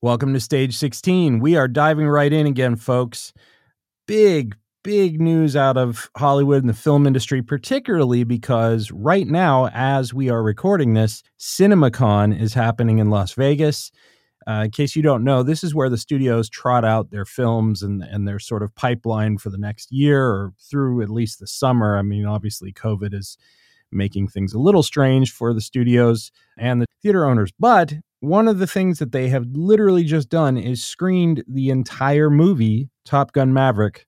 Welcome to Stage 16. We are diving right in again, folks. Big news out of Hollywood and the film industry, particularly because right now, as we are recording this, CinemaCon is happening in Las Vegas. In case you don't know, this is where the studios trot out their films and their sort of pipeline for the next year or through at least the summer. I mean, obviously, COVID is making things a little strange for the studios and the theater owners. But one of the things that they have literally just done is screened the entire movie, Top Gun Maverick,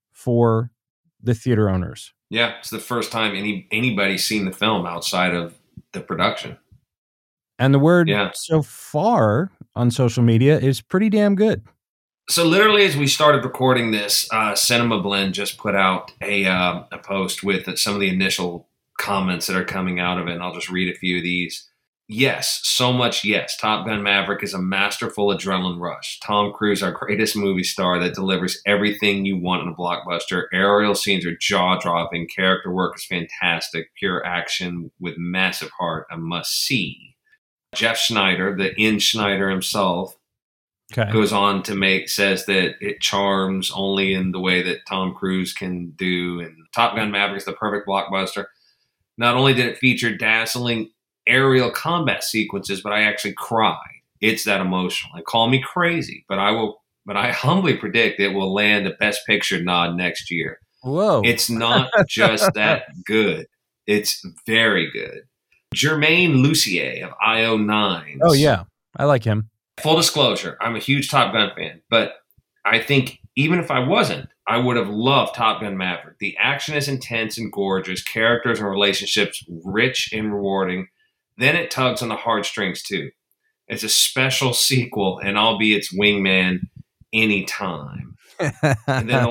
for the theater owners. Yeah, it's the first time anybody's seen the film outside of the production. And the word so far on social media is pretty damn good. So literally, as we started recording this, Cinema Blend just put out a post with some of the initial comments that are coming out of it, and I'll just read a few of these. Yes, so much yes. Top Gun Maverick is a masterful adrenaline rush. Tom Cruise, our greatest movie star that delivers everything you want in a blockbuster. Aerial scenes are jaw-dropping. Character work is fantastic. Pure action with massive heart. A must-see. Jeff Schneider, the N. Schneider himself, goes on to says that it charms only in the way that Tom Cruise can do. And Top Gun Maverick is the perfect blockbuster. Not only did it feature dazzling aerial combat sequences, but I actually cried. It's that emotional. And call me crazy, but I humbly predict it will land a Best Picture nod next year. Whoa. It's not just that good. It's very good. Jermaine Lucier of IO9. Oh, yeah. I like him. Full disclosure, I'm a huge Top Gun fan, but I think even if I wasn't, I would have loved Top Gun Maverick. The action is intense and gorgeous, characters and relationships rich and rewarding. Then it tugs on the heartstrings too. It's a special sequel, and I'll be its wingman anytime. And then the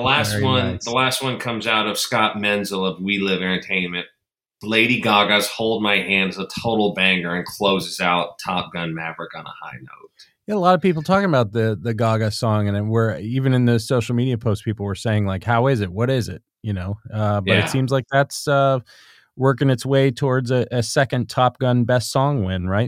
last one comes out of Scott Menzel of We Live Entertainment. Lady Gaga's Hold My Hand is a total banger and closes out Top Gun Maverick on a high note. Yeah, a lot of people talking about the Gaga song, and we're even in the social media posts, people were saying like, "How is it? What is it?" But it seems like that's working its way towards a second Top Gun Best Song win, right?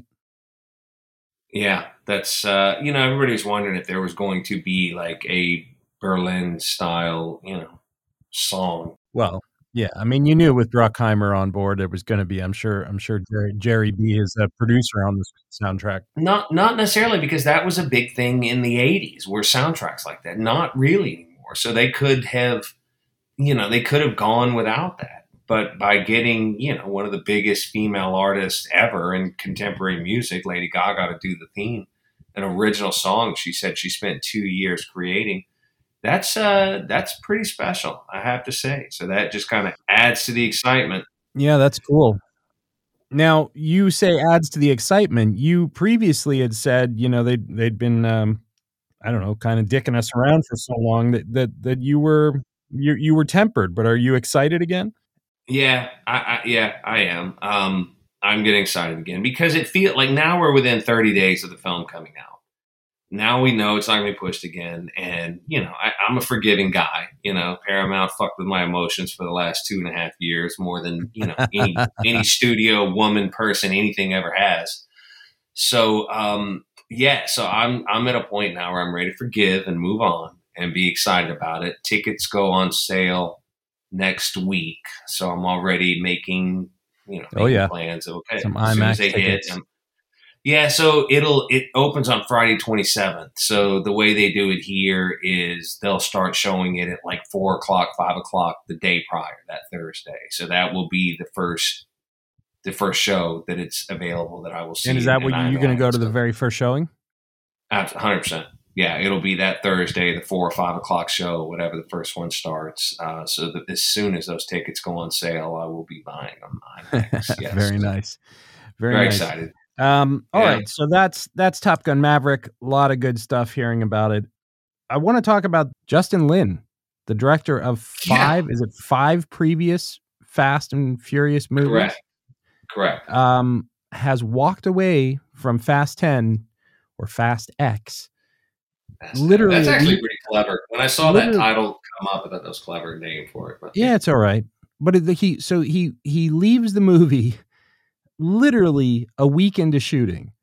Yeah, that's everybody was wondering if there was going to be like a Berlin style, song. Well, yeah, I mean, you knew with Bruckheimer on board, it was going to be. I'm sure Jerry B is a producer on this soundtrack. Not necessarily, because that was a big thing in the '80s. Were soundtracks like that? Not really anymore. So they could have, gone without that. But by getting, one of the biggest female artists ever in contemporary music, Lady Gaga, to do the theme, an original song, she said she spent 2 years creating. That's pretty special, I have to say. So that just kind of adds to the excitement. Yeah, that's cool. Now, you say adds to the excitement. You previously had said, they'd been, kind of dicking us around for so long that you were tempered. But are you excited again? Yeah, I am. I'm getting excited again because it feels like now we're within 30 days of the film coming out. Now we know it's not going to be pushed again. And, I'm a forgiving guy. Paramount fucked with my emotions for the last 2.5 years more than, any studio woman person, anything ever has. So, so I'm at a point now where I'm ready to forgive and move on and be excited about it. Tickets go on sale next week. So I'm already making, plans of, okay, some as soon as IMAX they tickets. hit. Yeah, so it opens on Friday 27th. So the way they do it here is they'll start showing it at like 4 o'clock, 5 o'clock the day prior, that Thursday. So that will be the first show that it's available that I will see. And is that what you're going to go to the very first showing? 100%. Yeah, it'll be that Thursday, the 4 or 5 o'clock show, whatever the first one starts. So that as soon as those tickets go on sale, I will be buying them. Yes. Very nice. Very nice. Excited. All right, so that's Top Gun Maverick. A lot of good stuff hearing about it. I want to talk about Justin Lin, the director of 5. Is it 5 previous Fast and Furious movies? Correct. Has walked away from Fast 10 or Fast X. Literally, that's actually pretty clever. When I saw that title come up, I thought that was a clever name for it. But yeah, it's all right. But he leaves the movie literally a week into shooting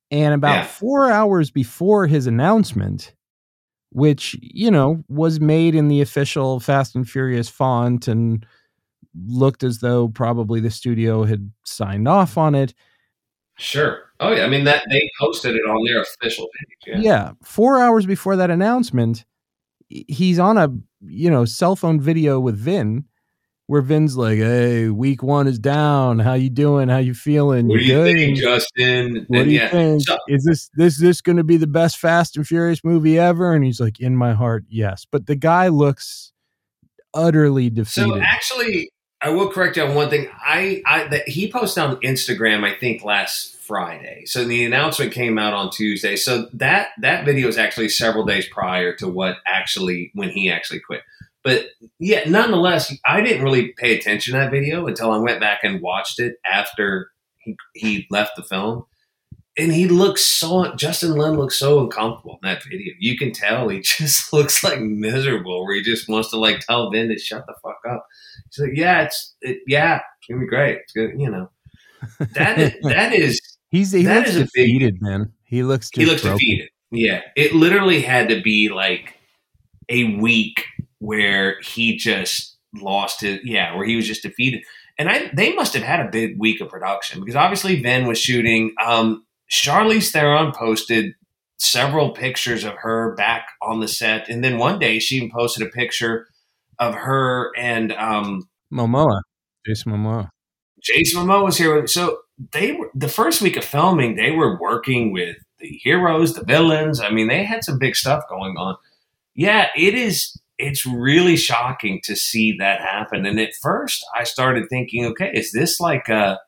And about Yeah. 4 hours before his announcement, which, was made in the official Fast and Furious font and looked as though probably the studio had signed off on it. Sure. Oh yeah. I mean that they posted it on their official page. Yeah. Yeah. 4 hours before that announcement, he's on a, cell phone video with Vin, where Vin's like, "Hey, week 1 is down. How you doing? How you feeling? What You do you good? think, Justin? What And do you yeah. think? So Is this going to be the best Fast and Furious movie ever?" And he's like, "In my heart, yes." But the guy looks utterly So defeated. actually, I will correct you on one thing. That he posted on Instagram, I think last Friday. So the announcement came out on Tuesday. So that video is actually several days prior to when he actually quit. But yeah, nonetheless, I didn't really pay attention to that video until I went back and watched it after he left the film. And Justin Lin looks so uncomfortable in that video. You can tell he just looks like miserable, where he just wants to like tell Vin to shut the fuck up. He's like, yeah, it's gonna be great. It's good, That is he that looks is a defeated, man. He looks broken. defeated. Yeah, it literally had to be like a week where he just lost where he was just defeated. And they must have had a big week of production, because obviously Vin was shooting. Charlize Theron posted several pictures of her back on the set, and then one day she even posted a picture of her and Momoa. Jason Momoa. Jason Momoa was here. So the first week of filming, they were working with the heroes, the villains. I mean, they had some big stuff going on. Yeah, it's really shocking to see that happen. And at first I started thinking, okay, is this like a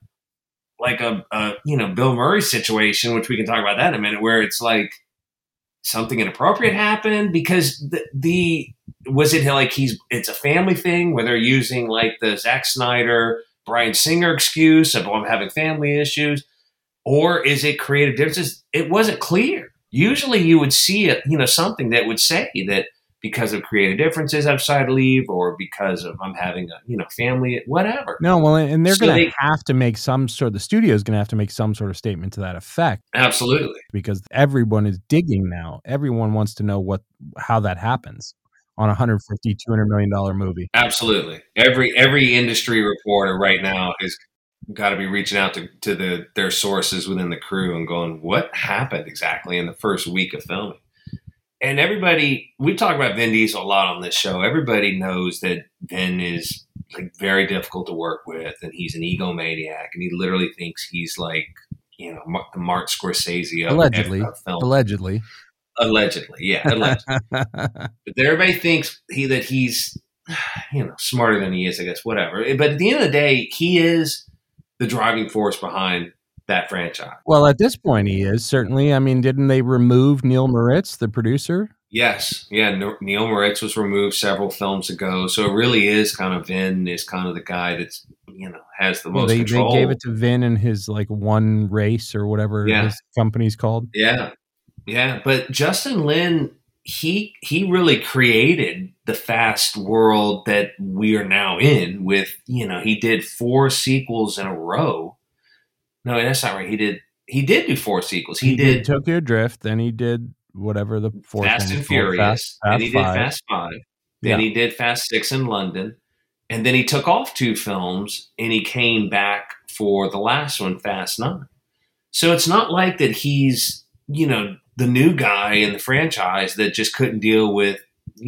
Bill Murray situation, which we can talk about that in a minute, where it's like something inappropriate happened? Because it's a family thing where they're using like the Zack Snyder, Bryan Singer excuse of, I'm having family issues, or is it creative differences? It wasn't clear. Usually you would see something that would say that because of creative differences I've decided to leave, or because of I'm having a family, whatever. No, well, and they're going to have to make the studio's going to have to make some sort of statement to that effect. Absolutely. Because everyone is digging now. Everyone wants to know how that happens on a $150, $200 million movie. Absolutely. Every industry reporter right now has got to be reaching out to their sources within the crew and going, what happened exactly in the first week of filming? And we talk about Vin Diesel a lot on this show. Everybody knows that Vin is like very difficult to work with, and he's an egomaniac, and he literally thinks he's like, the Martin Scorsese of film. Allegedly, yeah, allegedly. But everybody thinks that he's, smarter than he is, I guess, whatever. But at the end of the day, he is the driving force behind that franchise. Well, at this point, he is, certainly. I mean, didn't they remove Neil Moritz, the producer? Yes. Yeah, Neil Moritz was removed several films ago. So it really is Vin is kind of the guy that's, has the most control. They gave it to Vin in his like One Race or whatever his company's called. Yeah. Yeah. But Justin Lin, he really created the fast world that we are now in with, he did 4 sequels in a row. No, that's not right. He did do 4 sequels. He did Tokyo Drift, then he did whatever the 4th Fast and Furious, and he did Fast 5. Then he did Fast 6 in London, and then he took off 2 films, and he came back for the last one, Fast 9. So it's not like that he's, the new guy in the franchise that just couldn't deal with,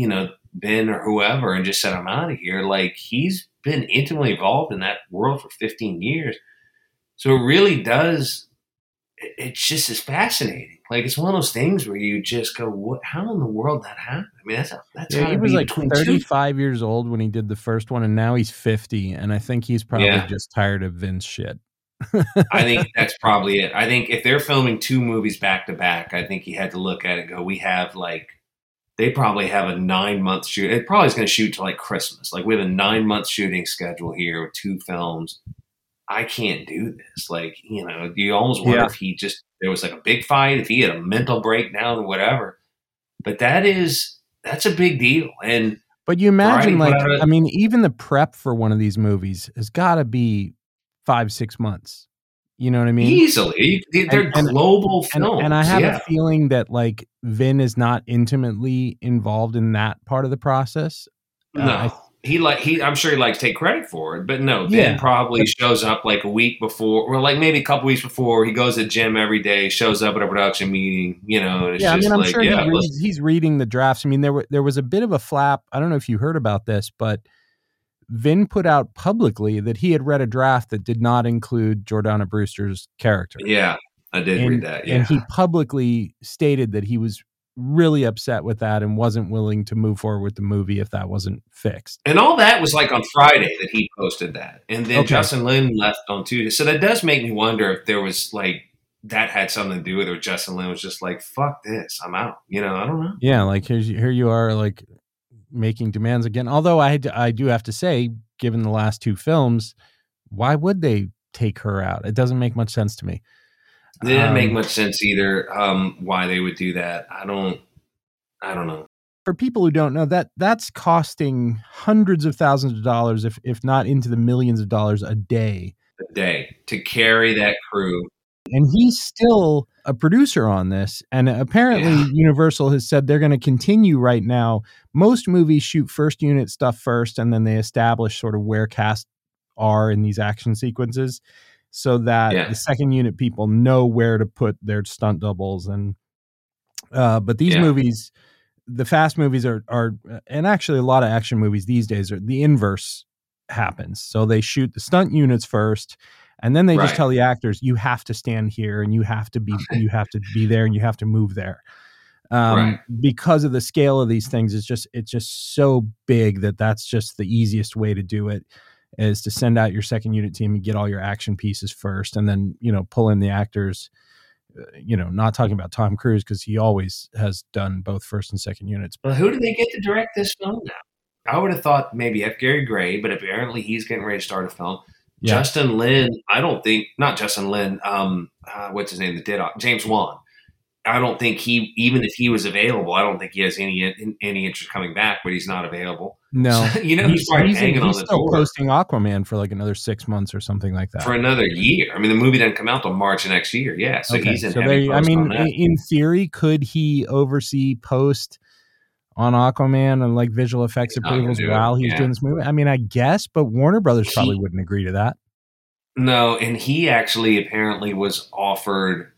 Ben or whoever and just said, I'm out of here. Like, he's been intimately involved in that world for 15 years. So it really does. It's just as fascinating. Like, it's one of those things where you just go, "What? How in the world that happened?" I mean, that's he was like 35 years old when he did the first one, and now he's 50, and I think he's probably just tired of Vin's shit. I think that's probably it. I think if they're filming 2 movies back to back, I think he had to look at it and go, "We have they probably have a 9-month shoot. It probably is going to shoot to like Christmas. Like, we have a 9-month shooting schedule here with 2 films." I can't do this. Like, you almost wonder if there was like a big fight, if he had a mental breakdown or whatever. But that's a big deal. But you imagine, even the prep for one of these movies has got to be 5-6 months. You know what I mean? Easily. They're global films. And I have a feeling that like Vin is not intimately involved in that part of the process. No. I'm sure he likes to take credit for it, but no, Vin probably shows up like a week before, or like maybe a couple weeks before. He goes to the gym every day, shows up at a production meeting, and it's just I'm sure he's reading the drafts. I mean, there was a bit of a flap. I don't know if you heard about this, but Vin put out publicly that he had read a draft that did not include Jordana Brewster's character. Yeah, I did read that. Yeah, and he publicly stated that he was really upset with that and wasn't willing to move forward with the movie if that wasn't fixed. And all that was like on Friday that he posted that. And then Justin Lin left on Tuesday. So that does make me wonder if there was like that had something to do with it, or Justin Lin was just like, fuck this, I'm out. I don't know. Yeah, like here you are like making demands again. Although I do have to say, given the last two films, why would they take her out? It doesn't make much sense to me. It didn't make much sense either. Why they would do that, I don't know. For people who don't know, that's costing hundreds of thousands of dollars, if not into the millions of dollars a day to carry that crew. And he's still a producer on this. And apparently Universal has said they're going to continue right now. Most movies shoot first unit stuff first, and then they establish sort of where cast are in these action sequences, so that the second unit people know where to put their stunt doubles. And but these movies, the fast movies are, and actually a lot of action movies these days, are the inverse happens. So they shoot the stunt units first, and then they just tell the actors, you have to stand here, and you have to be there, and you have to move there. Because of the scale of these things, it's just so big that's just the easiest way to do it, is to send out your second unit team and get all your action pieces first, and then pull in the actors. Not talking about Tom Cruise, because he always has done both first and second units. Well, who do they get to direct this film now? I would have thought maybe F. Gary Gray, but apparently he's getting ready to start a film. Yeah. Justin Lin, not Justin Lin. What's his name? That did James Wan. I don't think even if he was available, I don't think he has any interest coming back, but he's not available. No, so, he's hanging on the still door. Posting Aquaman for like another 6 months or something like that. For another year. I mean, the movie doesn't come out till March of next year. Yeah, so he's in heavy post on that. In theory, could he oversee post on Aquaman and like visual effects approvals while he's doing this movie? I mean, I guess, but Warner Brothers probably wouldn't agree to that. No, and he actually apparently was offered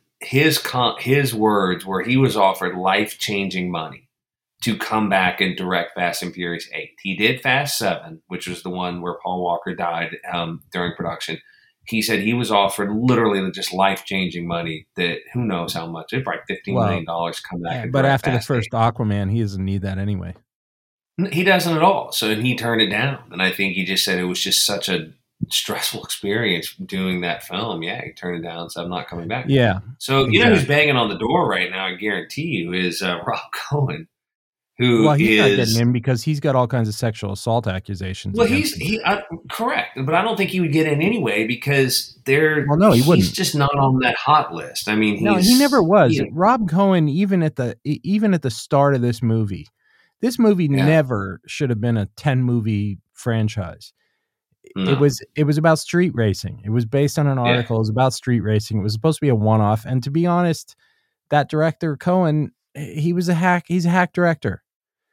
his words were he was offered life-changing money to come back and direct Fast and Furious 8. He did Fast 7, which was the one where Paul Walker died during production. He said he was offered literally just life-changing money that who knows how much. It's probably $15 million come back. But after the first 8. Aquaman, he doesn't need that anyway. He doesn't at all. So he turned it down. And I think he just said it was just such a stressful experience doing that film. Yeah, he turned it down, so I'm not coming back. Yeah. So you know who's banging on the door right now, I guarantee you, is Rob Cohen. He's not getting in because he's got all kinds of sexual assault accusations. Well, correct, but I don't think he would get in anyway because he wouldn't. He's just not on that hot list. I mean, he never was. Rob Cohen, even at the start of this movie never should have been a 10 movie franchise. No. It was about street racing. It was based on an article. It was about street racing. It was supposed to be a one-off. And to be honest, that director Cohen, he's a hack director.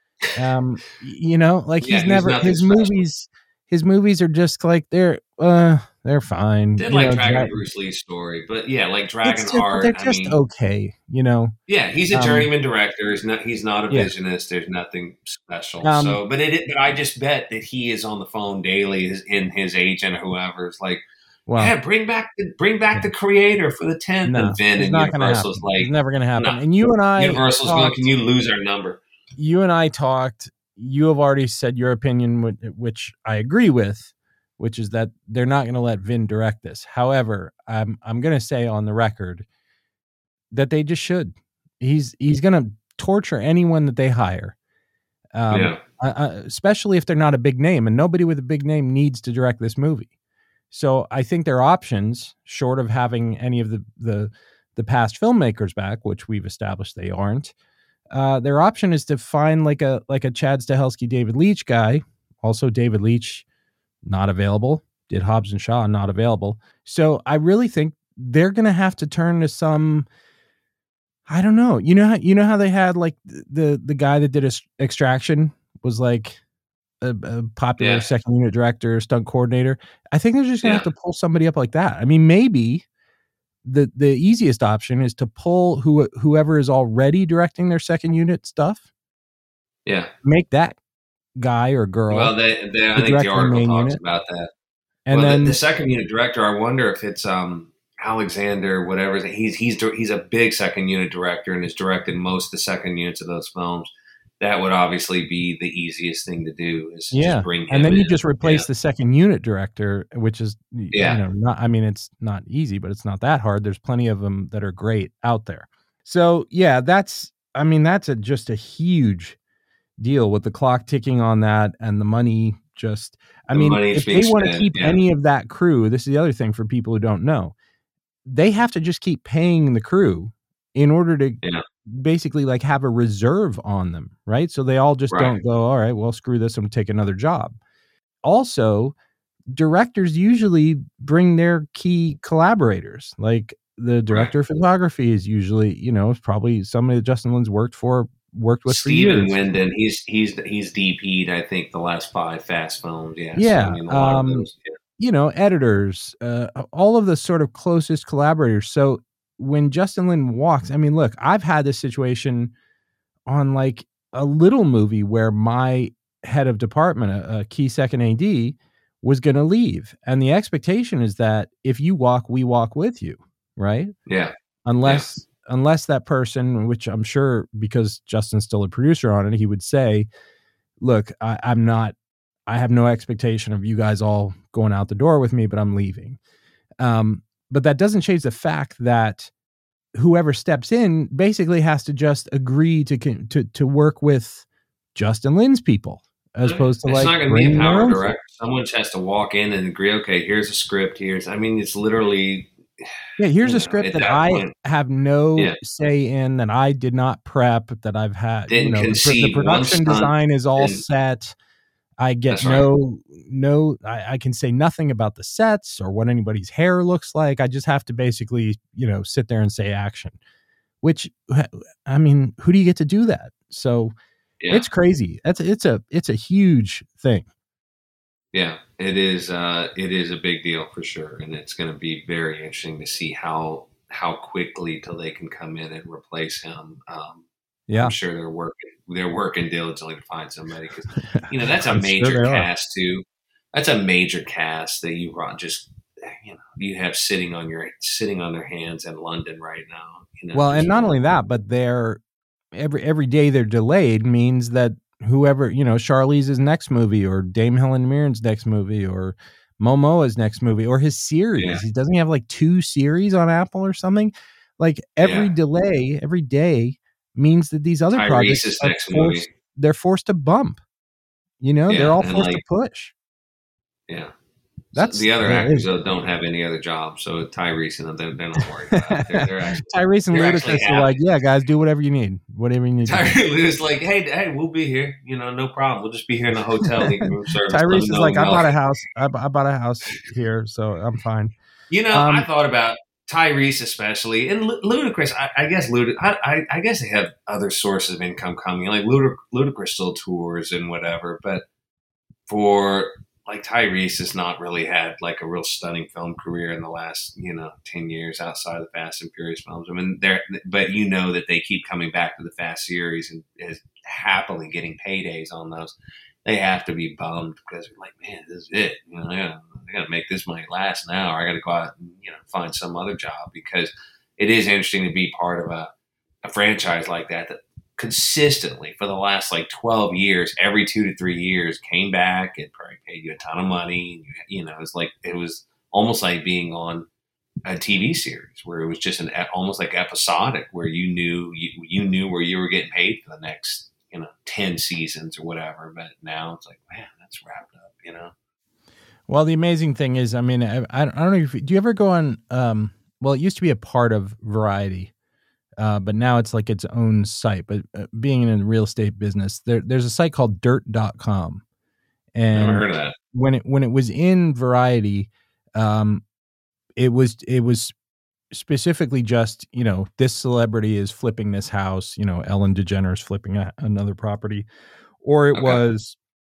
His movies are just like they're fine. Did Dragon Bruce Lee's story, but Dragonheart. They're just okay, Yeah, he's a journeyman director. He's not a visionist. There's nothing special. But I just bet that he is on the phone daily, in his agent or whoever's like, bring back the creator for the 10th. No, and Vin and Universal's like, it's never going to happen. No. And you and I, Universal's going, can you lose our number? You and I talked. You have already said your opinion, which I agree with, which is that they're not going to let Vin direct this. However, I'm going to say on the record that they just should. He's going to torture anyone that they hire, especially if they're not a big name. And nobody with a big name needs to direct this movie. So I think their options, short of having any of the past filmmakers back, which we've established they aren't, their option is to find like a Chad Stahelski, David Leitch guy. Also, David Leitch not available. Did Hobbs and Shaw, not available. So I really think they're going to have to turn to some, I don't know. You know how they had like the guy that did Extraction was like a popular second unit director, stunt coordinator. I think they're just going to have to pull somebody up like that. I mean, maybe the easiest option is to pull whoever is already directing their second unit stuff. Yeah. Make that guy or girl. Well, I think the article talks about that. And then the second unit director, I wonder if it's Alexander, whatever. He's a big second unit director and has directed most of the second units of those films. That would obviously be the easiest thing to do is just bring him and then in. you just replace the second unit director, which is not. I mean, it's not easy, but it's not that hard. There's plenty of them that are great out there. So that's just a huge deal with the clock ticking on that and the money. If they want to keep any of that crew, this is the other thing for people who don't know. They have to just keep paying the crew in order to basically like have a reserve on them, right? So they all just don't go, all right, well, screw this, I'm gonna take another job. Also, directors usually bring their key collaborators. Like the director of photography is usually, probably somebody that Justin Lin's worked with Steven for years. Winden, he's DP'd, I think, the last 5 Fast films. Editors, all of the sort of closest collaborators. So when Justin Lin walks, I mean, look, I've had this situation on like a little movie where my head of department, a key second AD, was going to leave. And the expectation is that if you walk, we walk with you, right? Yeah. Unless that person, which I'm sure because Justin's still a producer on it, he would say, look, I have no expectation of you guys all going out the door with me, but I'm leaving. But that doesn't change the fact that whoever steps in basically has to just agree to work with Justin Lin's people, as opposed to it's not going to be a power director. Someone has to walk in and agree. Okay, here's a script. It's literally. Yeah, here's a script that I have no say in, that I did not prep, that I've had. The production design is all set. I get I can say nothing about the sets or what anybody's hair looks like. I just have to basically, sit there and say action, which, I mean, who do you get to do that? So it's crazy. It's a huge thing. Yeah, it is. It is a big deal for sure. And it's going to be very interesting to see how quickly till they can come in and replace him. I'm sure they're working diligently to find somebody, because that's a major cast too. That's a major cast that you just you have sitting on their hands in London right now. Well, and not only that, but they're every day they're delayed means that whoever Charlize's next movie, or Dame Helen Mirren's next movie, or Momoa's next movie, or his series. He doesn't have like 2 series on Apple or something. Like every delay, every day means that these other projects they're forced to bump. They're all forced to push. Yeah. That's the other actors don't have any other job. So Tyrese and them, they're not worried about it. They're actually, Tyrese and Ludacris are like, yeah, guys, do whatever you need. Whatever you need. Tyrese is like, hey, we'll be here. No problem. We'll just be here in the hotel. Room service. Tyrese is like, I bought a house. I bought a house here, so I'm fine. I thought about Tyrese especially, and Ludacris. I guess they have other sources of income coming. Like Ludacris still tours and whatever, but for like Tyrese has not really had like a real stunning film career in the last 10 years outside of the Fast and Furious films. I mean, but that they keep coming back to the Fast series and is happily getting paydays on those. They have to be bummed because they're like, man, this is it. I got to make this money last now, or I got to go out and find some other job, because it is interesting to be part of a franchise like that consistently for the last like 12 years, every 2 to 3 years came back and probably paid you a ton of money. It was almost like being on a TV series where it was just almost like episodic, where you knew where you were getting paid for the next 10 seasons or whatever. But now it's like, man, that's wrapped up. Well, the amazing thing is, I mean, I don't know if do you ever go on? Well, it used to be a part of Variety. But now it's like its own site. But being in the real estate business, there's a site called dirt.com. And never heard of that. When it was in Variety, it was specifically just, this celebrity is flipping this house, Ellen DeGeneres flipping another property, or it Okay. was,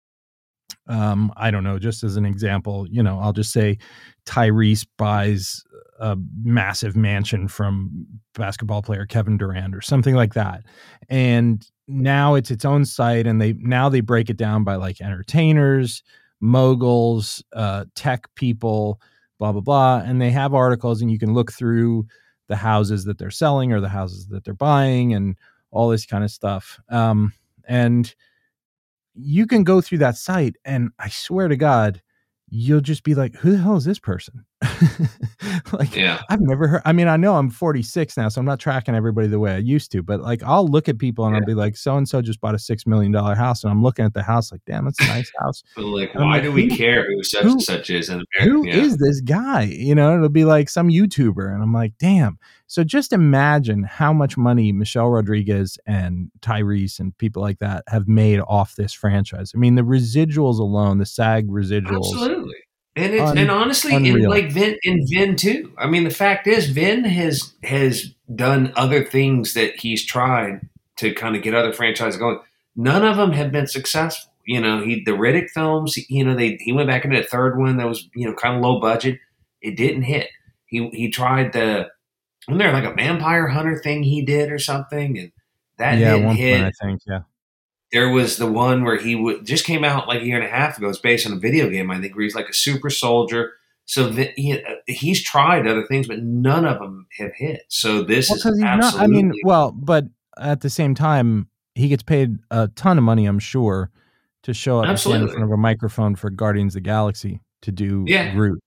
I don't know, just as an example, I'll just say Tyrese buys a massive mansion from basketball player Kevin Durant or something like that. And now it's its own site, and they break it down by like entertainers, moguls, tech people, blah, blah, blah. And they have articles, and you can look through the houses that they're selling or the houses that they're buying and all this kind of stuff. And you can go through that site, and I swear to God, you'll just be like, who the hell is this person? Like, Yeah. I've never heard. I mean, I know I'm 46 now, so I'm not tracking everybody the way I used to, but like, I'll look at people and I'll be like, so-and-so just bought a $6 million house. And I'm looking at the house like, damn, that's a nice house. But like, And I'm why like, do we care who such and such is in who America? is this guy? It'll be like some YouTuber. And I'm like, damn. So just imagine how much money Michelle Rodriguez and Tyrese and people like that have made off this franchise. I mean, the residuals alone, the SAG residuals. Absolutely. And honestly, Vin too. I mean, the fact is, Vin has done other things that he's tried to kind of get other franchises going. None of them have been successful. The Riddick films. He went back into the third one that was kind of low budget. It didn't hit. He tried wasn't there like a vampire hunter thing he did or something, and that didn't hit. Point, I think, yeah. There was the one where he just came out like a year and a half ago. It's based on a video game, I think, where he's like a super soldier. So he's tried other things, but none of them have hit. So this is absolutely. But at the same time, he gets paid a ton of money, I'm sure, to show up and stand in front of a microphone for Guardians of the Galaxy to do Groot.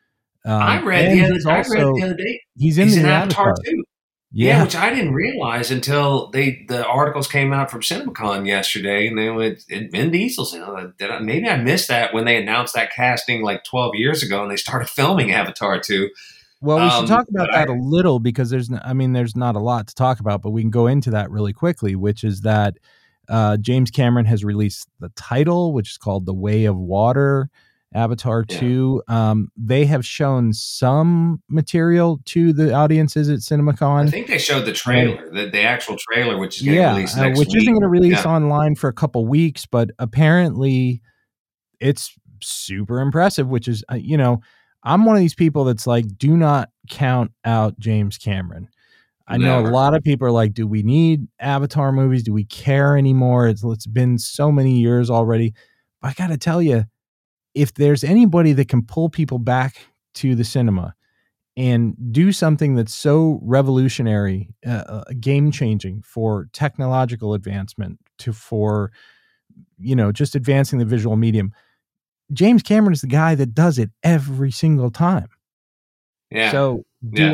I read the other day. He's in Avatar too. Yeah, which I didn't realize until the articles came out from CinemaCon yesterday, and they went, Vin Diesel's in it. Maybe I missed that when they announced that casting like 12 years ago, and they started filming Avatar 2. Well, we should talk about that a little, because there's not a lot to talk about, but we can go into that really quickly, which is that James Cameron has released the title, which is called The Way of Water. Avatar 2. They have shown some material to the audiences at CinemaCon. I think they showed the trailer, the actual trailer, which is going to release next which week. Isn't going to release online for a couple weeks, but apparently it's super impressive, which is, I'm one of these people that's like, do not count out James Cameron. I know a lot of people are like, do we need Avatar movies? Do we care anymore? It's been so many years already. But I got to tell you, if there's anybody that can pull people back to the cinema and do something that's so revolutionary, game changing for technological advancement, for just advancing the visual medium, James Cameron is the guy that does it every single time. Yeah. So do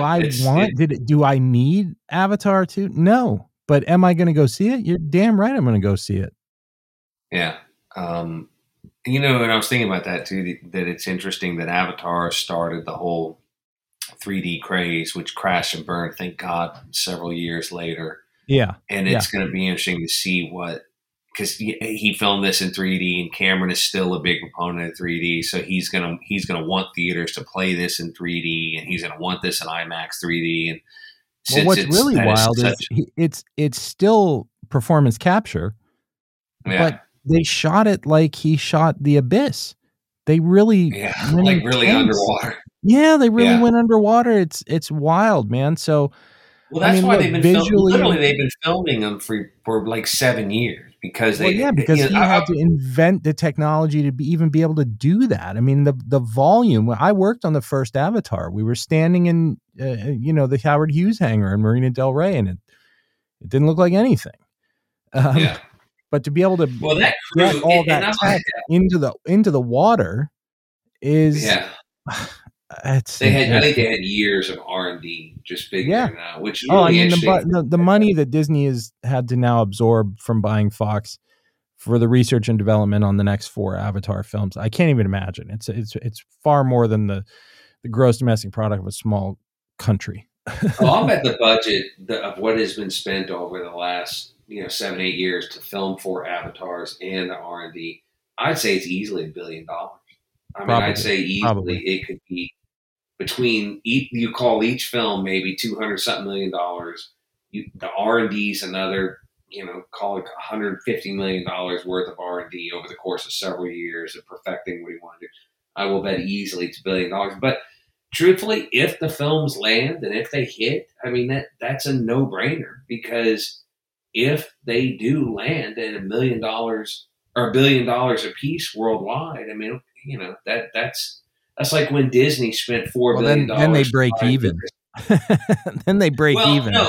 I need Avatar 2? No. But am I going to go see it? You're damn right I'm going to go see it. Yeah. And I was thinking about that too, that it's interesting that Avatar started the whole 3D craze, which crashed and burned, thank God, several years later. Yeah. And it's going to be interesting to see because he filmed this in 3D, and Cameron is still a big proponent of 3D. So he's going to want theaters to play this in 3D, and he's going to want this in IMAX 3D. And what's really wild is it's still performance capture, but they shot it like he shot The Abyss. They really went really underwater. Yeah, they really went underwater. It's wild, man. So, that's why they've been literally they've been filming them for like 7 years, because he had to invent the technology to even be able to do that. I mean, the volume. I worked on the first Avatar. We were standing in the Howard Hughes hangar in Marina Del Rey, and it didn't look like anything. But to be able to get all that tech into the water is I think they had years of R&D just figuring out, which is really interesting. The money that Disney has had to now absorb from buying Fox for the research and development on the next 4 Avatar films, I can't even imagine. It's far more than the gross domestic product of a small country. I'll bet the budget of what has been spent over the last 7-8 years to film 4 Avatars and the R&D, I'd say it's easily $1 billion. I mean, I'd say easily it could be between you call each film maybe 200 something $1,000,000. The R&D's another, call it $150 million worth of R&D over the course of several years of perfecting what he wanted to do. I will bet easily it's $1 billion. But truthfully, if the films land and if they hit, I mean, that's a no-brainer, because if they do land at $1 million or $1 billion a piece worldwide, I mean, that's like when Disney spent $4 billion. Then they break even. Then they break even. No.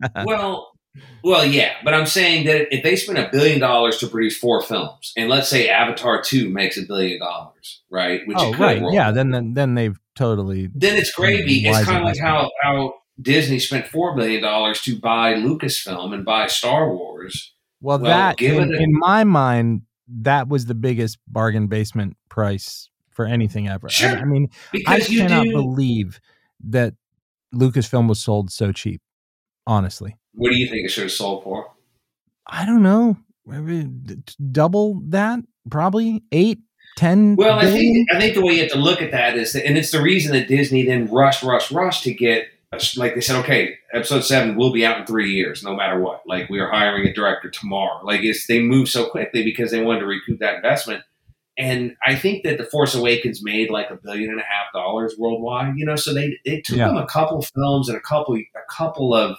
Well, yeah, but I'm saying that if they spend $1 billion to produce 4 films, and let's say Avatar 2 makes $1 billion, right? Which right, yeah, then they've totally. Then it's gravy. It's kind of like how Disney spent $4 billion to buy Lucasfilm and buy Star Wars. Well, that in my mind, that was the biggest bargain basement price for anything ever. Sure. I mean, because I cannot believe that Lucasfilm was sold so cheap. Honestly, what do you think it should have sold for? I don't know. Maybe double that, probably 8, 10. Well, I think the way you have to look at that is that, and it's the reason that Disney then rushed to get, like they said, okay, episode 7 will be out in 3 years, no matter what. Like, we are hiring a director tomorrow. Like, they moved so quickly because they wanted to recoup that investment. And I think that The Force Awakens made like $1.5 billion worldwide. So it took them a couple of films and a couple of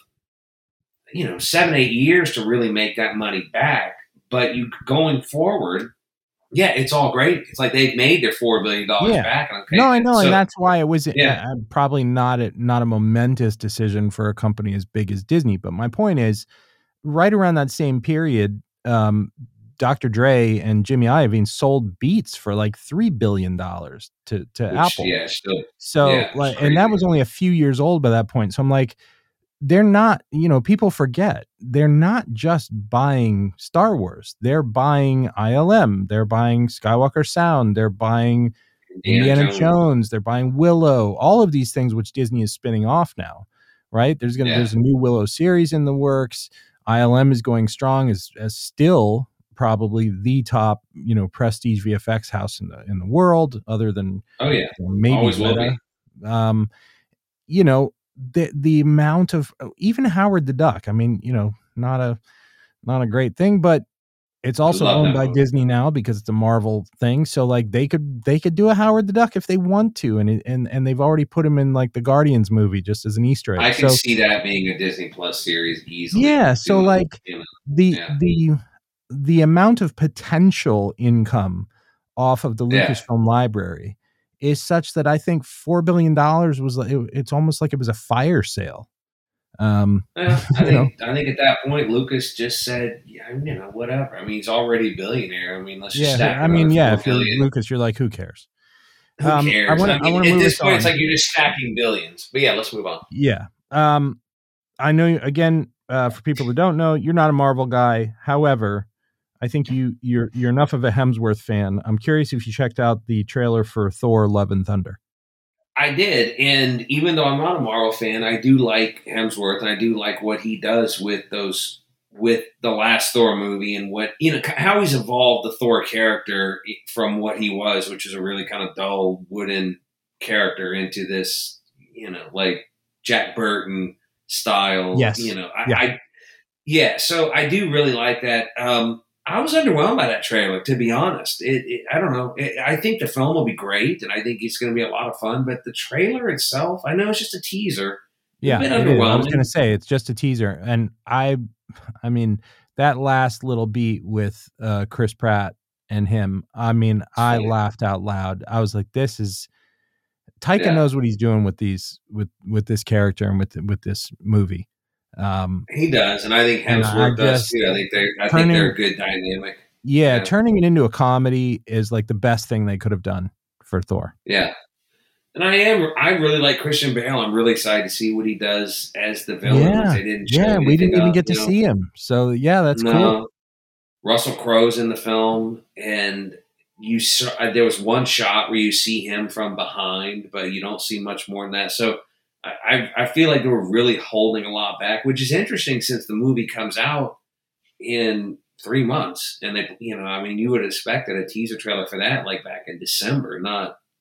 7-8 years to really make that money back. But going forward, yeah, it's all great. It's like they've made their $4 billion back. Okay. No, I know, and that's why it was probably not a momentous decision for a company as big as Disney. But my point is, right around that same period, Dr. Dre and Jimmy Iovine sold Beats for like $3 billion to Apple. Yeah, still. So and that was only a few years old by that point. So I'm like, they're not, people forget, they're not just buying Star Wars. They're buying ILM. They're buying Skywalker Sound. They're buying Indiana Jones. They're buying Willow. All of these things which Disney is spinning off now, right? There's a new Willow series in the works. ILM is going strong as still probably the top, prestige VFX house in the world, other than maybe always will be. The amount of, even Howard the Duck, I mean, not a great thing, but it's also owned by Disney now because it's a Marvel thing. So like they could do a Howard the Duck if they want to, and they've already put him in like the Guardians movie just as an Easter egg. I can see that being a Disney Plus series easily. Yeah, so like the amount of potential income off of the Lucasfilm library is such that I think $4 billion was, it's almost like it was a fire sale. I think at that point Lucas just said, whatever. I mean, he's already a billionaire. I mean, let's just stack. I mean, if you're Lucas, you're like, who cares? Who cares? At this point, it's like you're just stacking billions. But let's move on. Yeah. I know, again, for people that don't know, you're not a Marvel guy. However, I think you're enough of a Hemsworth fan. I'm curious if you checked out the trailer for Thor: Love and Thunder. I did, and even though I'm not a Marvel fan, I do like Hemsworth, and I do like what he does with the last Thor movie, and what how he's evolved the Thor character from what he was, which is a really kind of dull wooden character, into this like Jack Burton style. Yes. So I do really like that. I was underwhelmed by that trailer, to be honest. I don't know. I think the film will be great, and I think it's going to be a lot of fun. But the trailer itself, I know it's just a teaser. Yeah, I was going to say it's just a teaser, and I mean that last little beat with Chris Pratt and him. I mean, I laughed out loud. I was like, "This is." Taika knows what he's doing with with this character and with this movie. He does, and I think Hemsworth does too. I think they're a good dynamic. Yeah, turning it into a comedy is like the best thing they could have done for Thor. Yeah, and I really like Christian Bale. I'm really excited to see what he does as the villain. They didn't we didn't even get to see him. So that's cool. Russell Crowe's in the film, and there was one shot where you see him from behind, but you don't see much more than that. So. I feel like they were really holding a lot back, which is interesting since the movie comes out in 3 months. And you would have expected a teaser trailer for that like back in December, not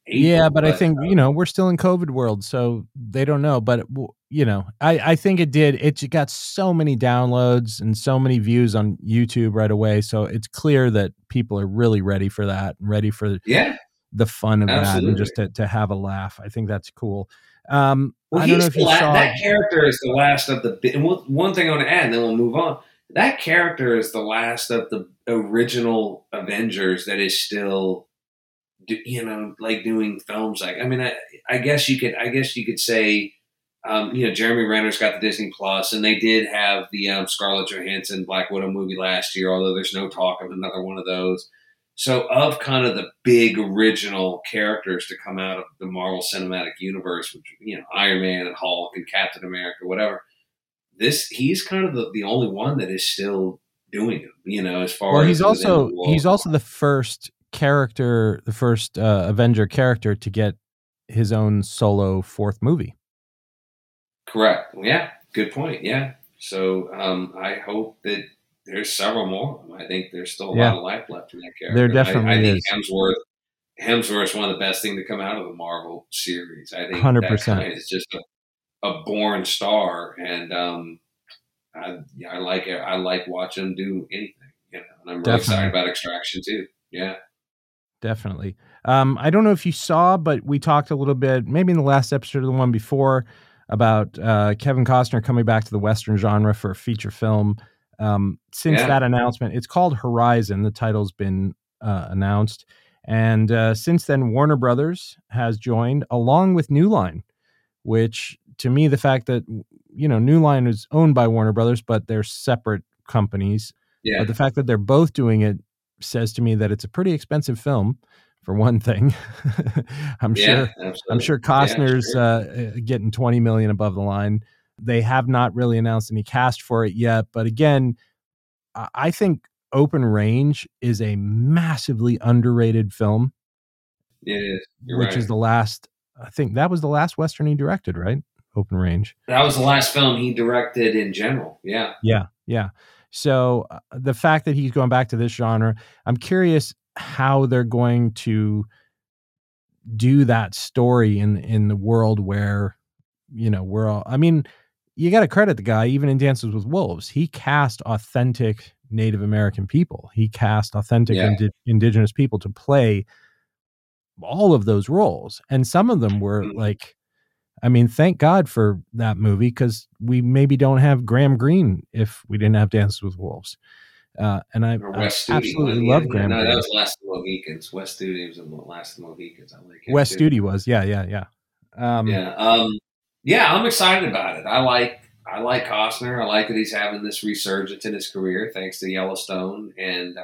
Yeah, April. but I But think, we're still in COVID world, so they don't know. But, I think it did. It got so many downloads and so many views on YouTube right away. So it's clear that people are really ready for that and ready for yeah, the fun of that and absolutely. just to have a laugh. I think that's cool. Well, I don't know if you saw. that character is the last of the. And one thing I want to add, and then we'll move on. That character is the last of the original Avengers that is still, like doing films. Like, I mean, I guess you could. I guess you could say, Jeremy Renner's got the Disney Plus, and they did have the Scarlett Johansson Black Widow movie last year. Although there's no talk of another one of those. So, of kind of the big original characters to come out of the Marvel Cinematic Universe, which Iron Man and Hulk and Captain America, whatever. He's kind of the only one that is still doing them. As Well, far as within the world. he's also the first character, the first Avenger character to get his own solo fourth movie. Correct. Yeah. Good point. Yeah. So I hope that there's several more of them. I think there's still a lot of life left in that character. There definitely I think is. Hemsworth's one of the best things to come out of the Marvel series. I think 100%. that guy is just a born star, and I like it. I like watching him do anything. And I'm really excited about Extraction too. Yeah, definitely. I don't know if you saw, but we talked a little bit, maybe in the last episode or the one before, about Kevin Costner coming back to the Western genre for a feature film. Since that announcement, it's called Horizon. The title's been announced. And since then, Warner Brothers has joined along with New Line, which to me, the fact that, New Line is owned by Warner Brothers, but they're separate companies. Yeah. But the fact that they're both doing it says to me that it's a pretty expensive film, for one thing. I'm sure Costner's getting $20 million above the line. They have not really announced any cast for it yet. But again, I think Open Range is a massively underrated film. It is. Which is the last, I think that was the last Western he directed, right? Open Range. That was the last film he directed in general. Yeah. Yeah. Yeah. So the fact that he's going back to this genre, I'm curious how they're going to do that story in the world where, we're all, I mean, you got to credit the guy, even in Dances with Wolves, he cast authentic Native American people. He cast authentic indigenous people to play all of those roles. And some of them were like, I mean, thank God for that movie, because we maybe don't have Graham Greene if we didn't have Dances with Wolves. And I absolutely love Graham Greene. That was Last of the Mohicans. Wes Studi was in Last of the Mohicans. I like him. Wes Studi was, yeah. I'm excited about it. I like Costner. I like that he's having this resurgence in his career thanks to Yellowstone, and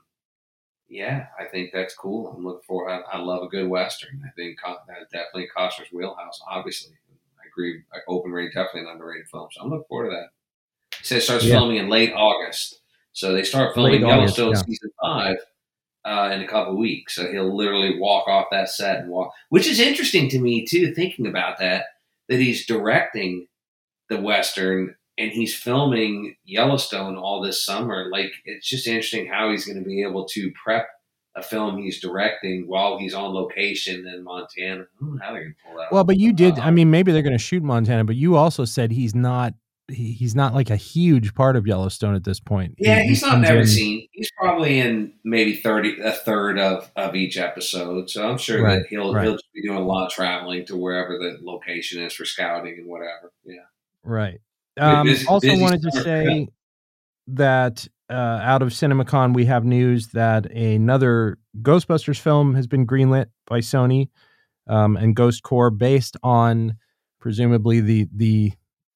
I think that's cool. I'm looking for. I love a good Western. I think that's definitely Costner's wheelhouse. Obviously, I agree. Open Range, definitely an underrated film. So I'm looking forward to that. He says it starts filming in late August. So they start filming Yellowstone season 5 in a couple of weeks. So he'll literally walk off that set and walk, which is interesting to me too, thinking about that he's directing the Western and he's filming Yellowstone all this summer. Like, it's just interesting how he's going to be able to prep a film he's directing while he's on location in Montana. I don't know how they're going to pull that off. Well, but you did, I mean, maybe they're going to shoot Montana, but you also said he's not like a huge part of Yellowstone at this point. Yeah, he's not never seen. He's probably in maybe a third of each episode. So I'm sure that he'll just be doing a lot of traveling to wherever the location is for scouting and whatever. Yeah. Right. Also wanted to say that out of CinemaCon, we have news that another Ghostbusters film has been greenlit by Sony and Ghost Corps, based on presumably the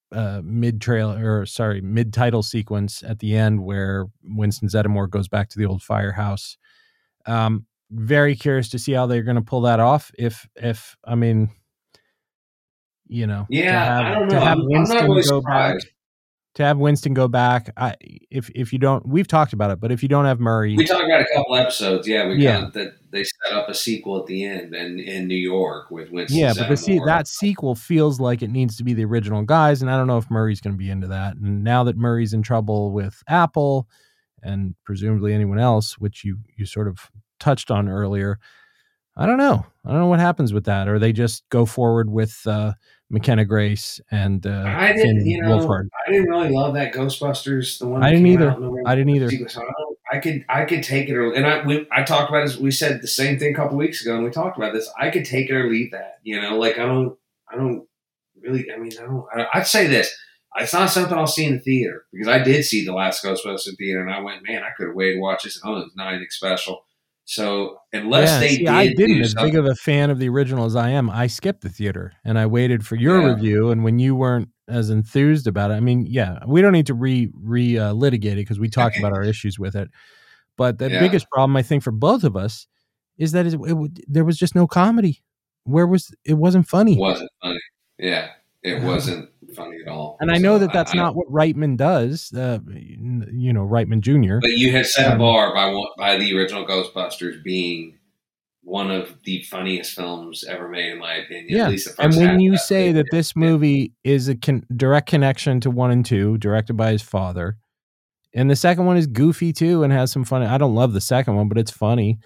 mid-title sequence at the end where Winston Zeddemore goes back to the old firehouse. Very curious to see how they're going to pull that off. If I mean, I don't know. To have Winston go back. To have Winston go back, if you don't, we've talked about it, but if you don't have Murray, we talked about a couple episodes. Yeah, that they set up a sequel at the end in New York with Winston. Yeah, but that sequel feels like it needs to be the original guys, and I don't know if Murray's going to be into that. And now that Murray's in trouble with Apple and presumably anyone else, which you sort of touched on earlier, I don't know. I don't know what happens with that, or they just go forward with McKenna Grace and I didn't, Finn Wolfhard. I didn't really love that Ghostbusters, the one I that didn't came either. out in November. I didn't either. So I could take it, and I talked about it. We said the same thing a couple weeks ago, and we talked about this. I could take it or leave that. Like I don't really. I mean, I'd say this. It's not something I'll see in the theater because I did see the last Ghostbusters theater, and I went, man, I could have waited to watch this. Oh, it's not anything special. So unless they did, I didn't. As something, big of a fan of the original as I am, I skipped the theater and I waited for your review. And when you weren't as enthused about it, I mean, we don't need to litigate it because we talked about our issues with it. But the biggest problem I think for both of us is that there was just no comedy. It wasn't funny. It wasn't funny. Yeah, it wasn't funny at all. And I know that's not what Reitman does, Reitman Jr. But you had set a bar by the original Ghostbusters being one of the funniest films ever made, in my opinion. Yeah, at least the first and when you say movie. that this movie is a direct connection to 1 and 2, directed by his father, and the second one is goofy too and has some fun. I don't love the second one, but it's funny.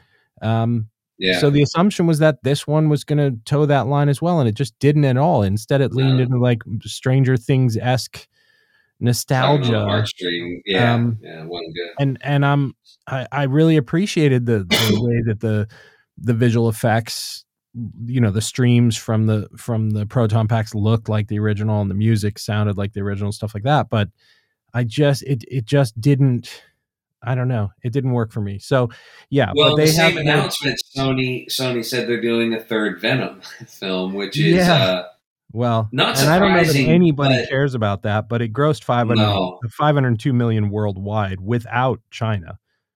So the assumption was that this one was going to toe that line as well, and it just didn't at all. Instead, it leaned into like Stranger Things-esque nostalgia. Heartstring. Wasn't good. And I really appreciated the way that the visual effects, the streams from the proton packs looked like the original, and the music sounded like the original, stuff like that. But it just didn't. I don't know. It didn't work for me. So, yeah. Well, but they have announcement. Sony said they're doing a third Venom film, which is not surprising. And I don't know that anybody cares about that, but it grossed 502 million worldwide without China.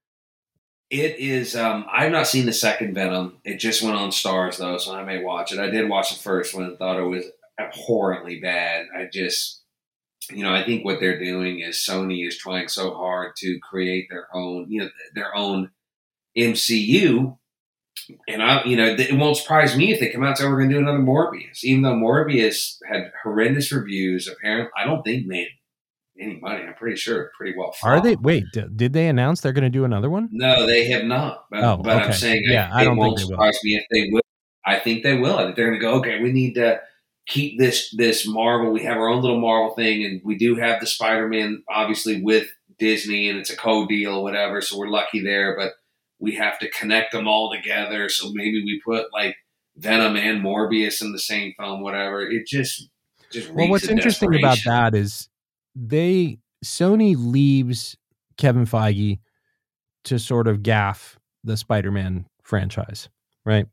It is. I've not seen the second Venom. It just went on Starz though, so I may watch it. I did watch the first one and thought it was abhorrently bad. I think what they're doing is Sony is trying so hard to create their own MCU. And it won't surprise me if they come out and say we're going to do another Morbius, even though Morbius had horrendous reviews. Apparently, I don't think made any money. I'm pretty sure pretty well flopped. Are they? Wait, did they announce they're going to do another one? No, they have not. But okay. I'm saying I don't won't think they surprise me if they will. I think they will. I think they're going to go, okay, we need to keep this Marvel. We have our own little Marvel thing, and we do have the Spider-Man, obviously, with Disney, and it's a co-deal or whatever, so we're lucky there, but we have to connect them all together, so maybe we put, like, Venom and Morbius in the same film, whatever. It just well, what's interesting about that is Sony leaves Kevin Feige to sort of gaff the Spider-Man franchise, right?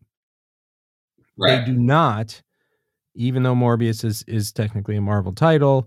They do not, even though Morbius is technically a Marvel title,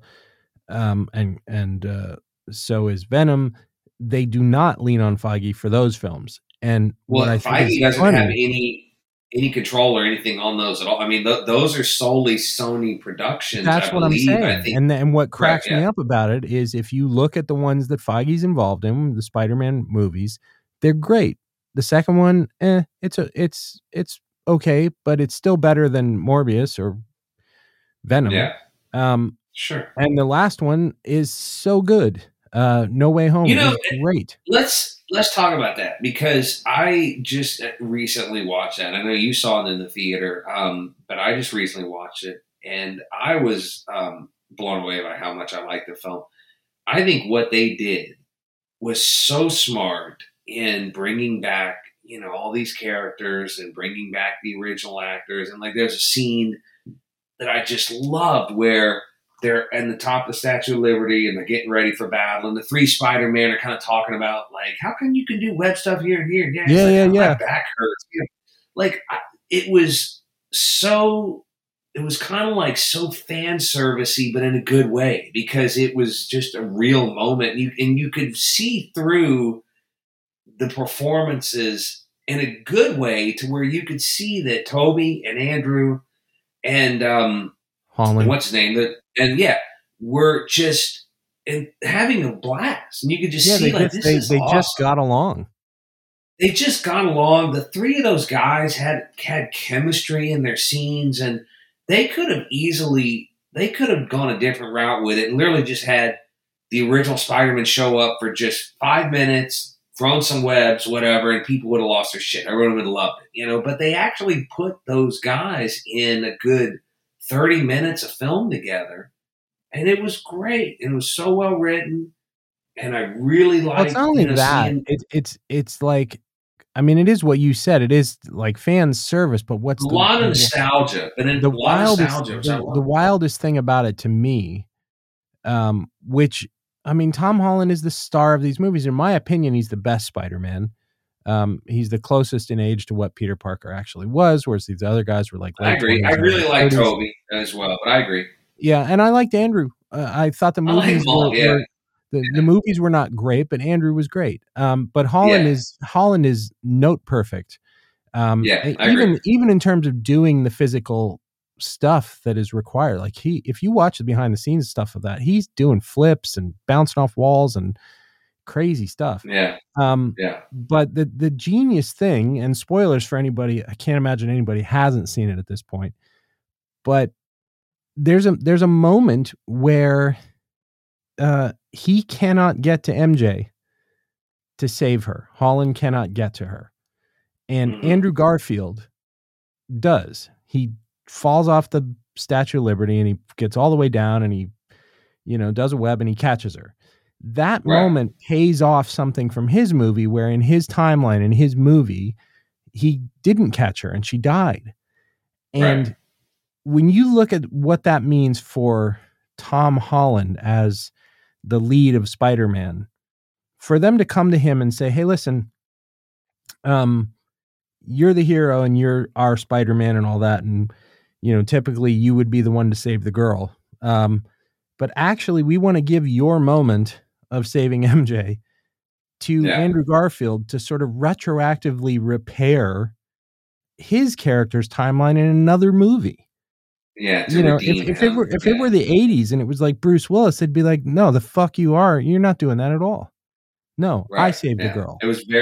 and so is Venom, they do not lean on Feige for those films. And Feige doesn't have any control or anything on those at all. I mean, those are solely Sony productions. That's what I'm saying. And what cracks me up about it is if you look at the ones that Feige's involved in, the Spider-Man movies, they're great. The second one, it's okay, but it's still better than Morbius or Venom. Yeah. Sure. And the last one is so good. No Way Home is great. Let's talk about that because I just recently watched that. I know you saw it in the theater, but I just recently watched it, and I was blown away by how much I liked the film. I think what they did was so smart in bringing back, all these characters and bringing back the original actors. And like, there's a scene that I just loved where they're in the top of the Statue of Liberty and they're getting ready for battle. And the 3 Spider-Man are kind of talking about, like, how come you can do web stuff here and here? Yeah. My back hurts. It was kind of like so fan servicey, but in a good way, because it was just a real moment. And you could see through the performances in a good way to where you could see that Toby and Andrew and Holland, what's his name? We're just having a blast, and you could just see they awesome. Just got along. They just got along. The 3 of those guys had chemistry in their scenes, and they could have gone a different route with it, and literally just had the original Spider-Man show up for just 5 minutes, thrown some webs, whatever, and people would have lost their shit. Everyone would have loved it, But they actually put those guys in a good 30 minutes of film together, and it was great. It was so well written, and I really liked. Well, it's not only that. It's like, I mean, it is what you said. It is like fan service, but what's a lot of nostalgia. But then the wildest thing about it to me, which, I mean, Tom Holland is the star of these movies. In my opinion, he's the best Spider-Man. He's the closest in age to what Peter Parker actually was, whereas these other guys were like. I agree. I really like Tobey as well, but I agree. Yeah, and I liked Andrew. I thought the movies the movies were not great, but Andrew was great. But Holland is note perfect. Even in terms of doing the physical stuff that is required. Like if you watch the behind the scenes stuff of that, he's doing flips and bouncing off walls and crazy stuff. But the genius thing, and spoilers for anybody, I can't imagine anybody hasn't seen it at this point, but there's a moment where he cannot get to MJ to save her. Holland cannot get to her. And Andrew Garfield does. He falls off the Statue of Liberty and he gets all the way down and he, does a web and he catches her. That moment pays off something from his movie where in his timeline, in his movie, he didn't catch her and she died. And when you look at what that means for Tom Holland as the lead of Spider-Man, for them to come to him and say, hey, listen, you're the hero and you're our Spider-Man and all that. And, typically you would be the one to save the girl. But actually we want to give your moment of saving MJ to Andrew Garfield to sort of retroactively repair his character's timeline in another movie. Yeah, if it were the 80s and it was like Bruce Willis, it'd be like, no, the fuck you are. You're not doing that at all. No, I saved the girl.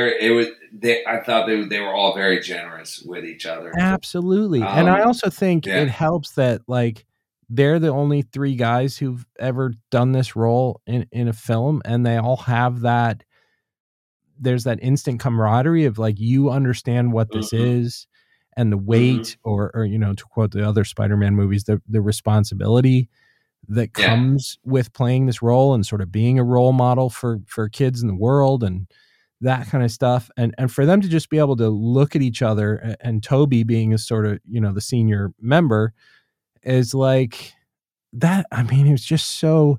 I thought they were all very generous with each other. Absolutely. And I also think it helps that like they're the only three guys who've ever done this role in a film. And they all have that. There's that instant camaraderie of like, you understand what this is. And the weight or to quote the other Spider-Man movies, the responsibility that comes with playing this role and sort of being a role model for kids in the world and that kind of stuff. And for them to just be able to look at each other and Tobey being a sort of, the senior member is like that. I mean, it was just so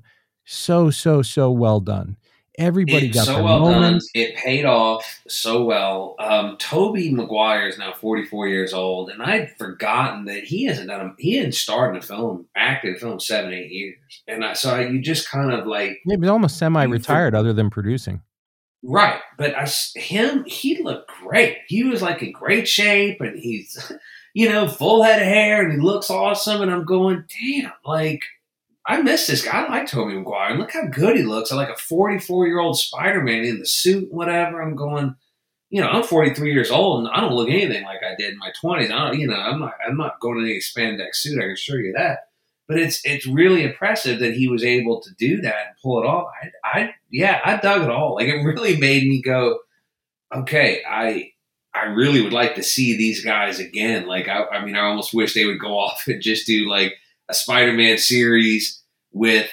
well done. Everybody got so their well moments. Done. It paid off so well. Tobey Maguire is now 44 years old, and I'd forgotten that he hadn't started acted in film 7-8 years. And you just kind of like he was almost semi-retired, other than producing. Right, but he looked great. He was like in great shape, and he's full head of hair, and he looks awesome. And I'm going, damn, like. I miss this guy. I like Tobey Maguire. And look how good he looks. I like a 44-year-old Spider-Man in the suit and whatever. I'm going, I'm 43 years old and I don't look anything like I did in my 20s. I'm not going in any spandex suit. I can assure you that. But it's really impressive that he was able to do that and pull it off. I dug it all. Like it really made me go, okay, I really would like to see these guys again. Like I almost wish they would go off and just do like a Spider-Man series with,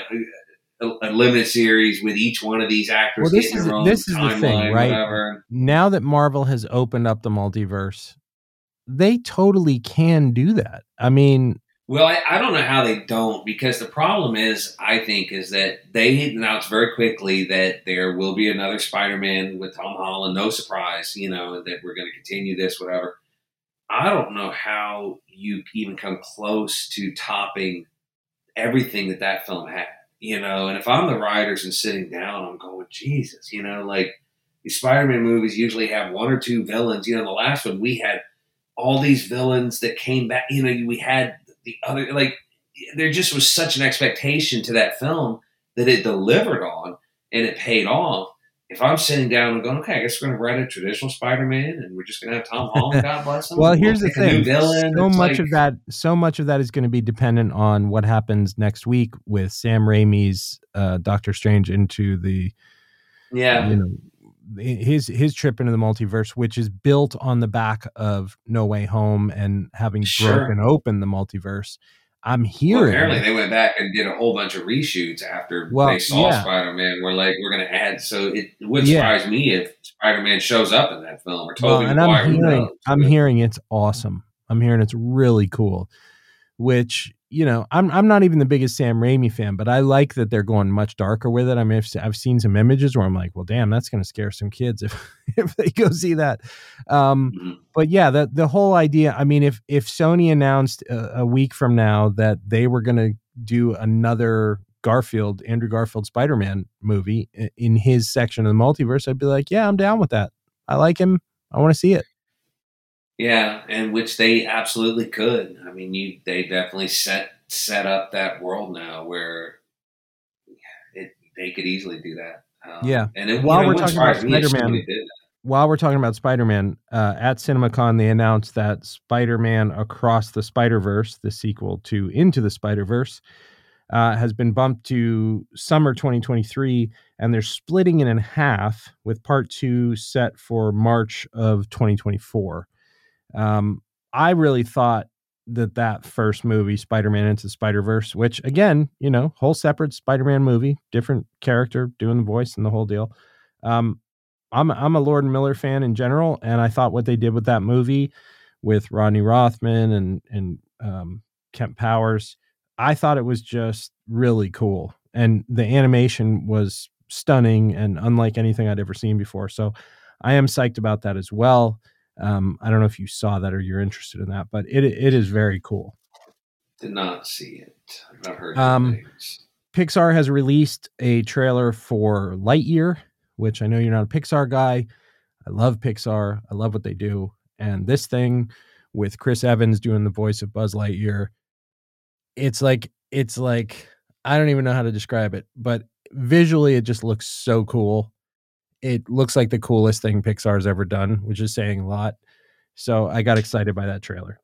a limited series with each one of these actors. Well, this is the thing, right? Whatever. Now that Marvel has opened up the multiverse, they totally can do that. I mean, well, I don't know how they don't, because the problem is, I think, is that they announced very quickly that there will be another Spider-Man with Tom Holland. No surprise, that we're going to continue this, whatever. I don't know how you even come close to topping everything that film had, and if I'm the writers and sitting down, I'm going, Jesus, like these Spider-Man movies usually have one or two villains. The last one, we had all these villains that came back, we had the other, like there just was such an expectation to that film that it delivered on and it paid off. If I'm sitting down and going, okay, I guess we're going to write a traditional Spider-Man, and we're just going to have Tom Holland, God bless him. Well, here's the thing: so much of that is going to be dependent on what happens next week with Sam Raimi's Doctor Strange into the his trip into the multiverse, which is built on the back of No Way Home and having broken open the multiverse. I'm hearing. Well, apparently they went back and did a whole bunch of reshoots after they saw Spider-Man. We're like, we're going to add. So it would surprise me if Spider-Man shows up in that film, or Tobey Maguire. I'm hearing it's awesome. I'm hearing it's really cool. Which, I'm not even the biggest Sam Raimi fan, but I like that they're going much darker with it. I mean, I've seen some images where I'm like, well, damn, that's going to scare some kids if they go see that. But yeah, the whole idea, I mean, if Sony announced a week from now that they were going to do another Andrew Garfield Spider-Man movie in his section of the multiverse, I'd be like, yeah, I'm down with that. I like him. I want to see it. Yeah, and which they absolutely could. I mean, they definitely set up that world now where they could easily do that. And while we're talking about Spider-Man, at CinemaCon they announced that Spider-Man Across the Spider-Verse, the sequel to Into the Spider-Verse, has been bumped to summer 2023, and they're splitting it in half, with part 2 set for March of 2024. I really thought that first movie, Spider-Man Into the Spider-Verse, which again, whole separate Spider-Man movie, different character doing the voice and the whole deal. I'm a Lord Miller fan in general, and I thought what they did with that movie with Rodney Rothman and Kemp Powers, I thought it was just really cool, and the animation was stunning and unlike anything I'd ever seen before. So I am psyched about that as well. I don't know if you saw that or you're interested in that, but it is very cool. Did not see it. I've heard things. Pixar has released a trailer for Lightyear, which I know you're not a Pixar guy. I love Pixar. I love what they do. And this thing with Chris Evans doing the voice of Buzz Lightyear, it's like I don't even know how to describe it, but visually it just looks so cool. It looks like the coolest thing Pixar's ever done, which is saying a lot. So I got excited by that trailer.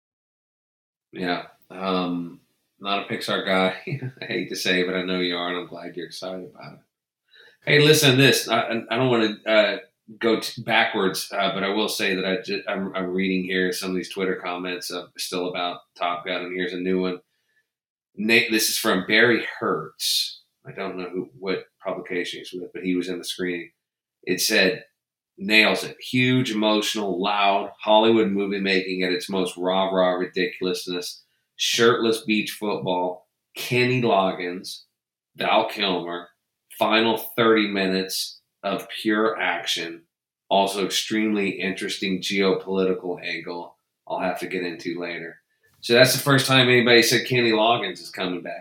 Yeah. Not a Pixar guy. I hate to say it, but I know you are, and I'm glad you're excited about it. Hey, listen to this. I don't want to go backwards, but I will say that I'm reading here some of these Twitter comments still about Top Gun, and here's a new one. This is from Barry Hertz. I don't know what publication he's with, but he was in the screening. It said, nails it. Huge, emotional, loud, Hollywood movie making at its most rah-rah ridiculousness. Shirtless beach football, Kenny Loggins, Val Kilmer, final 30 minutes of pure action. Also extremely interesting geopolitical angle I'll have to get into later. So that's the first time anybody said Kenny Loggins is coming back.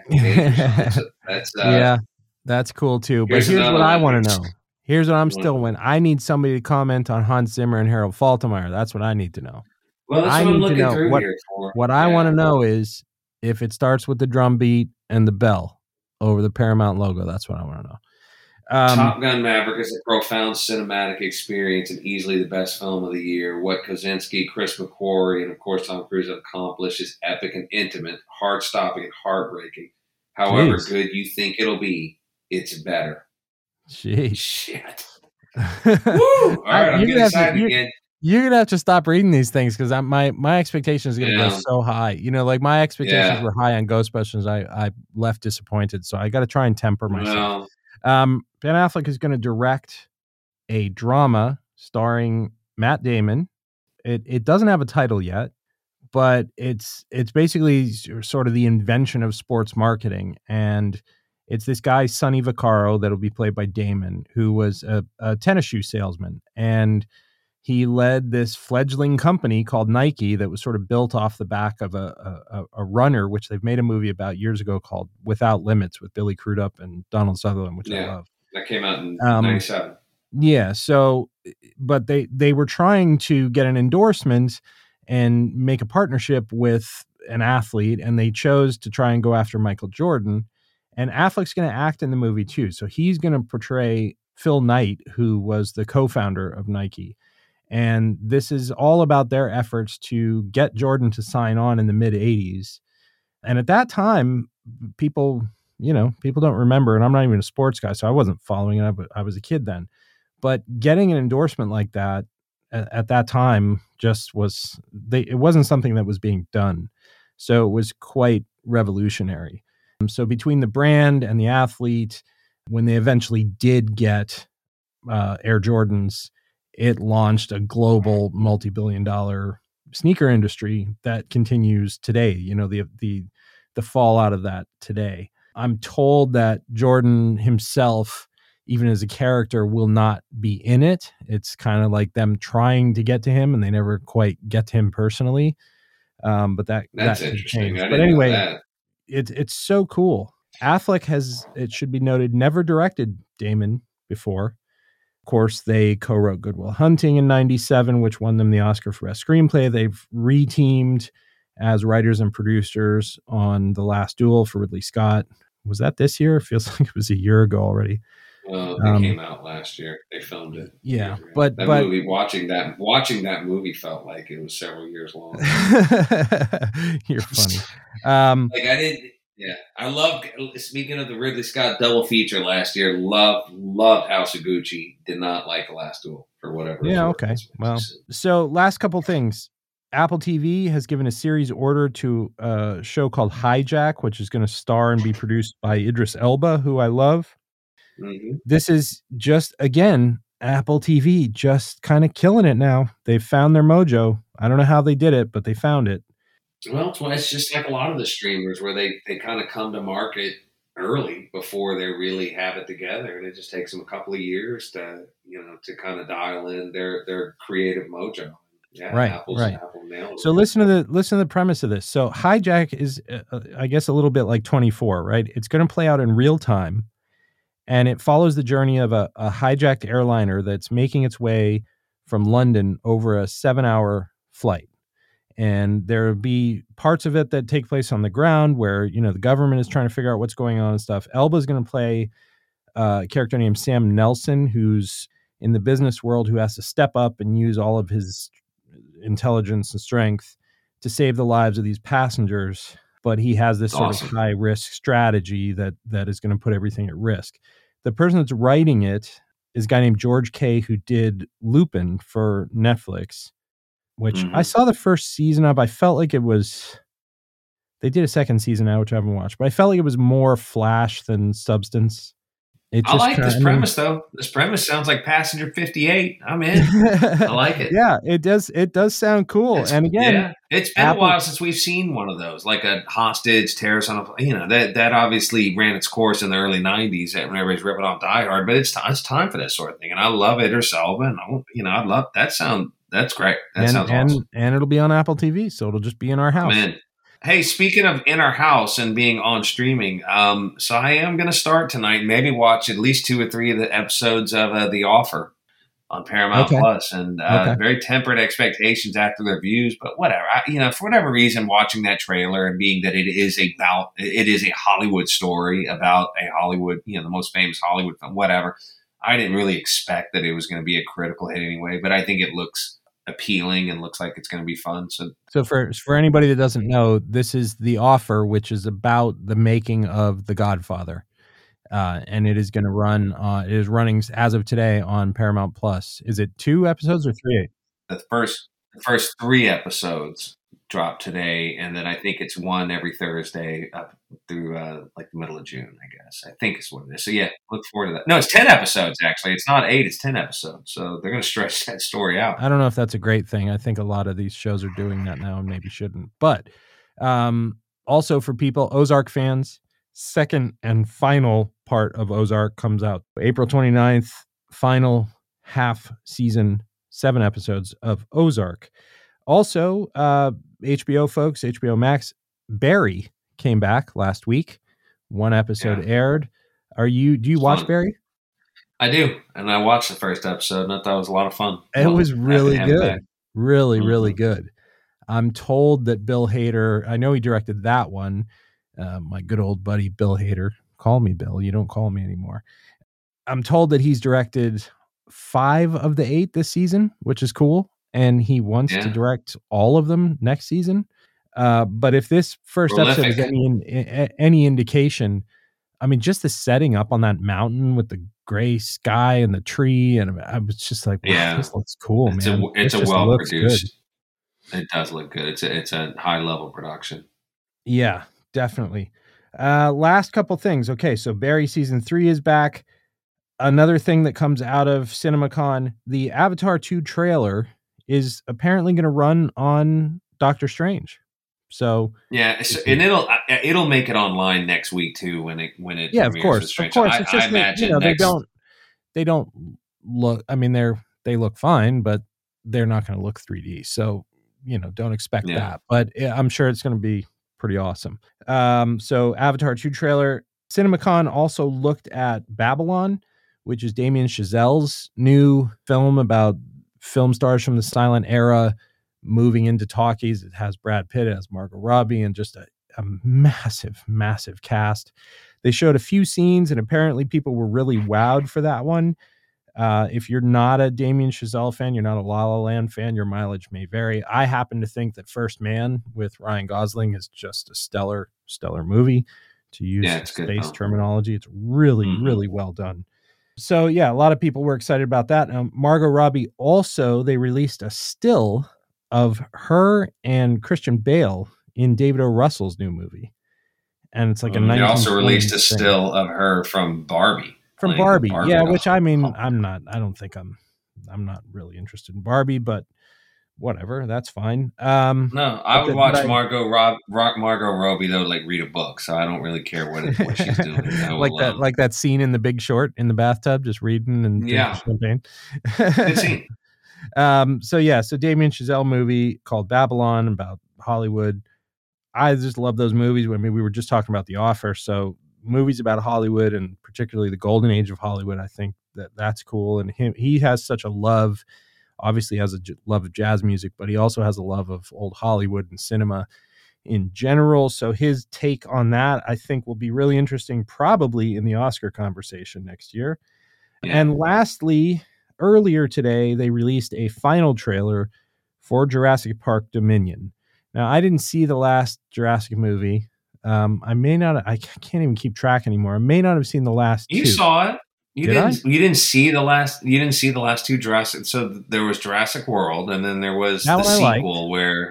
That's cool too. But here's what I want to know. Here's what I'm still when I need somebody to comment on Hans Zimmer and Harold Faltermeyer. That's what I need to know. Well, that's what I'm looking through here for. What I want to know is if it starts with the drum beat and the bell over the Paramount logo. That's what I want to know. Top Gun Maverick is a profound cinematic experience and easily the best film of the year. What Kosinski, Chris McQuarrie, and of course Tom Cruise have accomplished is epic and intimate, heart-stopping and heartbreaking. However good you think it'll be, it's better. Jeez. Shit. Woo! All right, I'm getting excited again. You're going to have to stop reading these things because my expectations are going to go so high. Like my expectations were high on Ghostbusters. I left disappointed, so I got to try and temper myself. Ben Affleck is going to direct a drama starring Matt Damon. It doesn't have a title yet, but it's basically sort of the invention of sports marketing. And it's this guy, Sonny Vaccaro, that'll be played by Damon, who was a tennis shoe salesman. And he led this fledgling company called Nike that was sort of built off the back of a runner, which they've made a movie about years ago called Without Limits with Billy Crudup and Donald Sutherland, which I love. That came out in 97. Yeah. So, but they were trying to get an endorsement and make a partnership with an athlete, and they chose to try and go after Michael Jordan. And Affleck's going to act in the movie too. So he's going to portray Phil Knight, who was the co-founder of Nike. And this is all about their efforts to get Jordan to sign on in the mid 80s. And at that time, people don't remember, and I'm not even a sports guy, so I wasn't following it. I was a kid then. But getting an endorsement like that at that time just it wasn't something that was being done. So it was quite revolutionary. So between the brand and the athlete, when they eventually did get Air Jordans, it launched a global multi-billion-dollar sneaker industry that continues today. The fallout of that today. I'm told that Jordan himself, even as a character, will not be in it. It's kind of like them trying to get to him, and they never quite get to him personally. But That's that interesting. changed. I But didn't know anyway, that. it's so cool. Affleck has, it should be noted, never directed Damon before. Of course, they co-wrote Good Will Hunting in '97, which won them the Oscar for Best Screenplay. They've reteamed as writers and producers on The Last Duel for Ridley Scott. Was that this year? It feels like it was a year ago already. Well, it came out last year. They filmed it. Yeah, but movie, watching that movie felt like it was several years long. You're funny. Like I didn't. Yeah, I loved. Speaking of the Ridley Scott double feature last year, loved House of Gucci. Did not like The Last Duel for whatever. Yeah. Okay. Well, so last couple things. Apple TV has given a series order to a show called Hijack, which is going to star and be produced by Idris Elba, who I love. Mm-hmm. This is just, again, Apple TV just kind of killing it now. They've found their mojo. I don't know how they did it, but they found it. Well, it's just like a lot of the streamers where they kind of come to market early before they really have it together, and it just takes them a couple of years to kind of dial in their creative mojo. Yeah, right. Apple nailed it. So listen to the premise of this. So Hijack is, I guess, a little bit like 24, right? It's going to play out in real time, and it follows the journey of a hijacked airliner that's making its way from London over a 7-hour flight. And there'll be parts of it that take place on the ground where, the government is trying to figure out what's going on and stuff. Elba's going to play a character named Sam Nelson, who's in the business world, who has to step up and use all of his intelligence and strength to save the lives of these passengers. But he has this sort of high risk strategy that is going to put everything at risk. The person that's writing it is a guy named George Kay, who did Lupin for Netflix, which I saw the first season of. I felt like they did a second season now, which I haven't watched, but I felt like it was more flash than substance. I like this premise, though. This premise sounds like Passenger 58. I'm in. I like it. Yeah, it does. It does sound cool. And again, it's been a while since we've seen one of those, like a hostage, terrorist on a, that obviously ran its course in the early '90s when everybody's ripping off Die Hard. But it's time for this sort of thing, and I love Idris Elba, and I love that sound. That's great. That sounds awesome. And it'll be on Apple TV, so it'll just be in our house. Man. Hey, speaking of in our house and being on streaming, so I am going to start tonight, maybe watch at least 2 or 3 of the episodes of The Offer on Paramount Plus, and very tempered expectations after the reviews, but whatever. For whatever reason, watching that trailer and being that it is a Hollywood story about a Hollywood, the most famous Hollywood film, whatever. I didn't really expect that it was going to be a critical hit anyway, but I think it looks appealing and looks like it's going to be fun. So for anybody that doesn't know, this is The Offer, which is about the making of The Godfather, and it is going to run. It is running as of today on Paramount Plus. Is it 2 episodes or 3? The first 3 episodes drop today, and then I think it's one every Thursday up through like the middle of June, I guess. I think is what it is. So yeah, look forward to that. No, it's 10 episodes actually. It's not 8, it's 10 episodes. So they're going to stretch that story out. I don't know if that's a great thing. I think a lot of these shows are doing that now and maybe shouldn't. But also for people, Ozark fans, second and final part of Ozark comes out April 29th, final half season, 7 episodes of Ozark. Also, HBO folks, HBO Max, Barry came back last week. 1 episode aired. Do you watch Barry? I do. And I watched the first episode and I thought it was a lot of fun. It was really good. Really, really good. I'm told that Bill Hader, I know he directed that one. My good old buddy, Bill Hader. Call me Bill. You don't call me anymore. I'm told that he's directed 5 of the 8 this season, which is cool. And he wants to direct all of them next season. But if this first episode is any indication, I mean, just the setting up on that mountain with the gray sky and the tree, and I was just like, wow, this looks cool, man. It's This a just well looks good. produced. It does look good. It's a high level production. Yeah, definitely. Last couple things. Okay, so Barry season 3 is back. Another thing that comes out of CinemaCon, the Avatar 2 trailer is apparently going to run on Doctor Strange. So yeah, and it'll make it online next week too when it yeah, premieres of course, with Strange. of course. It's I just that, imagine they don't look. I mean, they look fine, but they're not going to look 3D. So don't expect that. But I'm sure it's going to be pretty awesome. So Avatar 2 trailer. CinemaCon also looked at Babylon, which is Damien Chazelle's new film about film stars from the silent era moving into talkies. It has Brad Pitt, it has Margot Robbie, and just a massive, massive cast. They showed a few scenes, and apparently people were really wowed for that one. If you're not a Damien Chazelle fan, you're not a La La Land fan, your mileage may vary. I happen to think that First Man with Ryan Gosling is just a stellar, stellar movie. To use space terminology, it's really, really well done. So yeah, a lot of people were excited about that. Margot Robbie also, they released a still of her and Christian Bale in David O. Russell's new movie, and it's like a 1940s. They also released a still of her from Barbie. From Barbie, yeah. Which I mean, I'm not really interested in Barbie, but whatever, that's fine. No, I would watch Margot Robbie though, like read a book. So I don't really care what she's doing. like that scene in The Big Short in the bathtub, just reading and drinking champagne. Good scene. So Damien Chazelle movie called Babylon about Hollywood. I just love those movies. I mean, we were just talking about The Offer, so movies about Hollywood and particularly the golden age of Hollywood, I think that's cool. And he has such a love. Obviously has a love of jazz music, but he also has a love of old Hollywood and cinema in general. So his take on that, I think, will be really interesting, probably in the Oscar conversation next year. Yeah. And lastly, earlier today, they released a final trailer for Jurassic Park Dominion. Now, I didn't see the last Jurassic movie. I can't even keep track anymore. I may not have seen the last two. You saw it. You didn't see the last two Jurassic. So there was Jurassic World, and then there was the sequel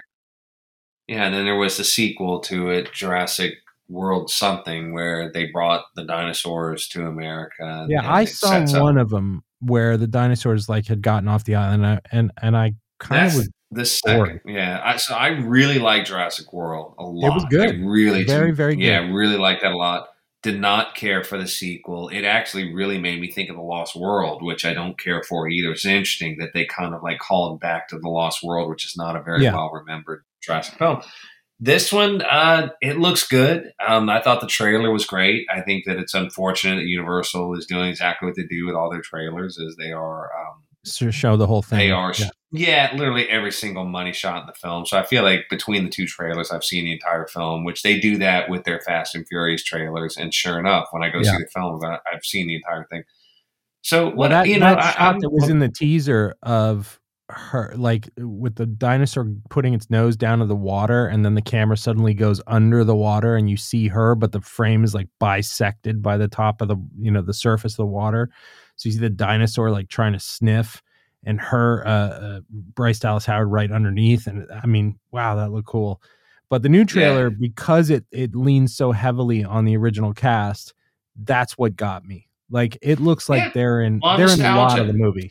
and then there was the sequel to it, Jurassic World something, where they brought the dinosaurs to America. Yeah, I saw one of them where the dinosaurs had gotten off the island, and I kind of was the second. Yeah, I really liked Jurassic World a lot. It was good. I really very good. Yeah, really liked that a lot. Did not care for the sequel. It actually really made me think of The Lost World, which I don't care for either. It's interesting that they kind of called back to The Lost World, which is not a very well remembered Jurassic film. This one, it looks good. I thought the trailer was great. I think that it's unfortunate that Universal is doing exactly what they do with all their trailers, is they are show the whole thing. They are, literally every single money shot in the film. So I feel like between the two trailers, I've seen the entire film, which they do that with their Fast and Furious trailers. And sure enough, when I go see the film, I've seen the entire thing. So that shot that was in the teaser of her, with the dinosaur putting its nose down to the water, and then the camera suddenly goes under the water, and you see her, but the frame is bisected by the top of the the surface of the water. So you see the dinosaur trying to sniff, and her Bryce Dallas Howard right underneath. And I mean, wow, that looked cool. But the new trailer, because it leans so heavily on the original cast, that's what got me. It looks like they're in a lot of the movie.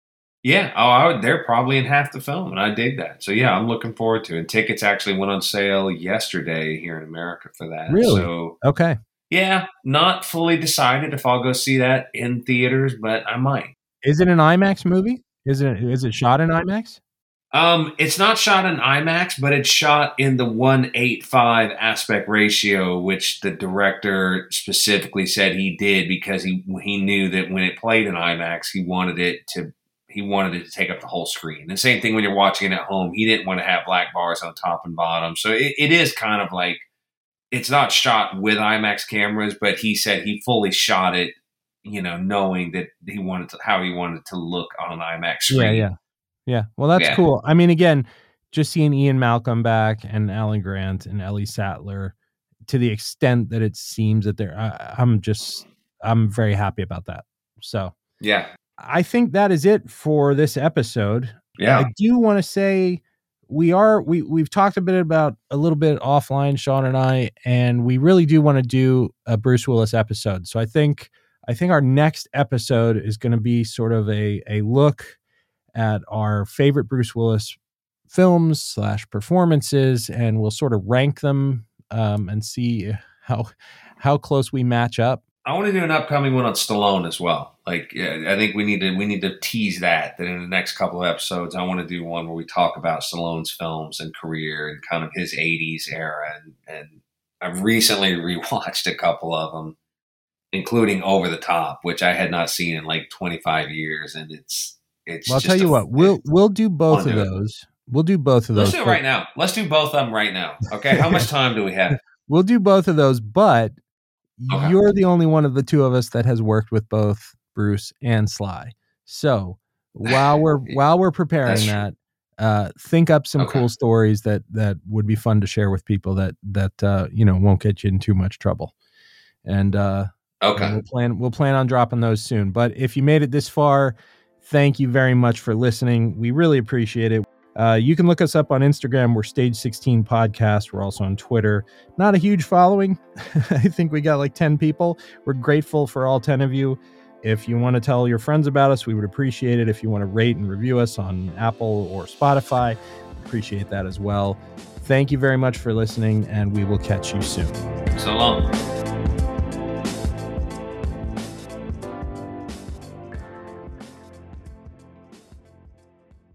Yeah. They're probably in half the film, and I dig that. So yeah, I'm looking forward to it. Tickets actually went on sale yesterday here in America for that. Really? So, okay. Yeah, not fully decided if I'll go see that in theaters, but I might. Is it an IMAX movie? Is it shot in IMAX? It's not shot in IMAX, but it's shot in the 1:8:5 aspect ratio, which the director specifically said he did because he knew that when it played in IMAX, he wanted it to take up the whole screen. The same thing when you're watching it at home. He didn't want to have black bars on top and bottom. So it is kind of it's not shot with IMAX cameras, but he said he fully shot it, knowing that how he wanted it to look on an IMAX screen. Yeah. Well, that's cool. I mean, again, just seeing Ian Malcolm back and Alan Grant and Ellie Sattler to the extent that it seems that I'm very happy about that. So yeah, I think that is it for this episode. Yeah. I do want to say we've talked a little bit offline, Sean and I, and we really do want to do a Bruce Willis episode. So I think our next episode is going to be sort of a look at our favorite Bruce Willis films / performances, and we'll sort of rank them and see how close we match up. I want to do an upcoming one on Stallone as well. Like, I think we need to tease that in the next couple of episodes, I want to do one where we talk about Stallone's films and career and kind of his 80s era. And I've recently rewatched a couple of them, including Over the Top, which I had not seen in like 25 years. And it's. Well, I'll tell you what, we'll do both of those. We'll do both of those. Let's do it right now. Let's do both of them right now. Okay. How much time do we have? We'll do both of those, but you're the only one of the two of us that has worked with both Bruce and Sly. So while we're preparing that, think up some cool stories that would be fun to share with people that won't get you in too much trouble. And we'll plan on dropping those soon. But if you made it this far, thank you very much for listening. We really appreciate it. You can look us up on Instagram. We're Stage 16 Podcast. We're also on Twitter. Not a huge following. I think we got like 10 people. We're grateful for all 10 of you. If you want to tell your friends about us, we would appreciate it. If you want to rate and review us on Apple or Spotify, appreciate that as well. Thank you very much for listening, and we will catch you soon. So long.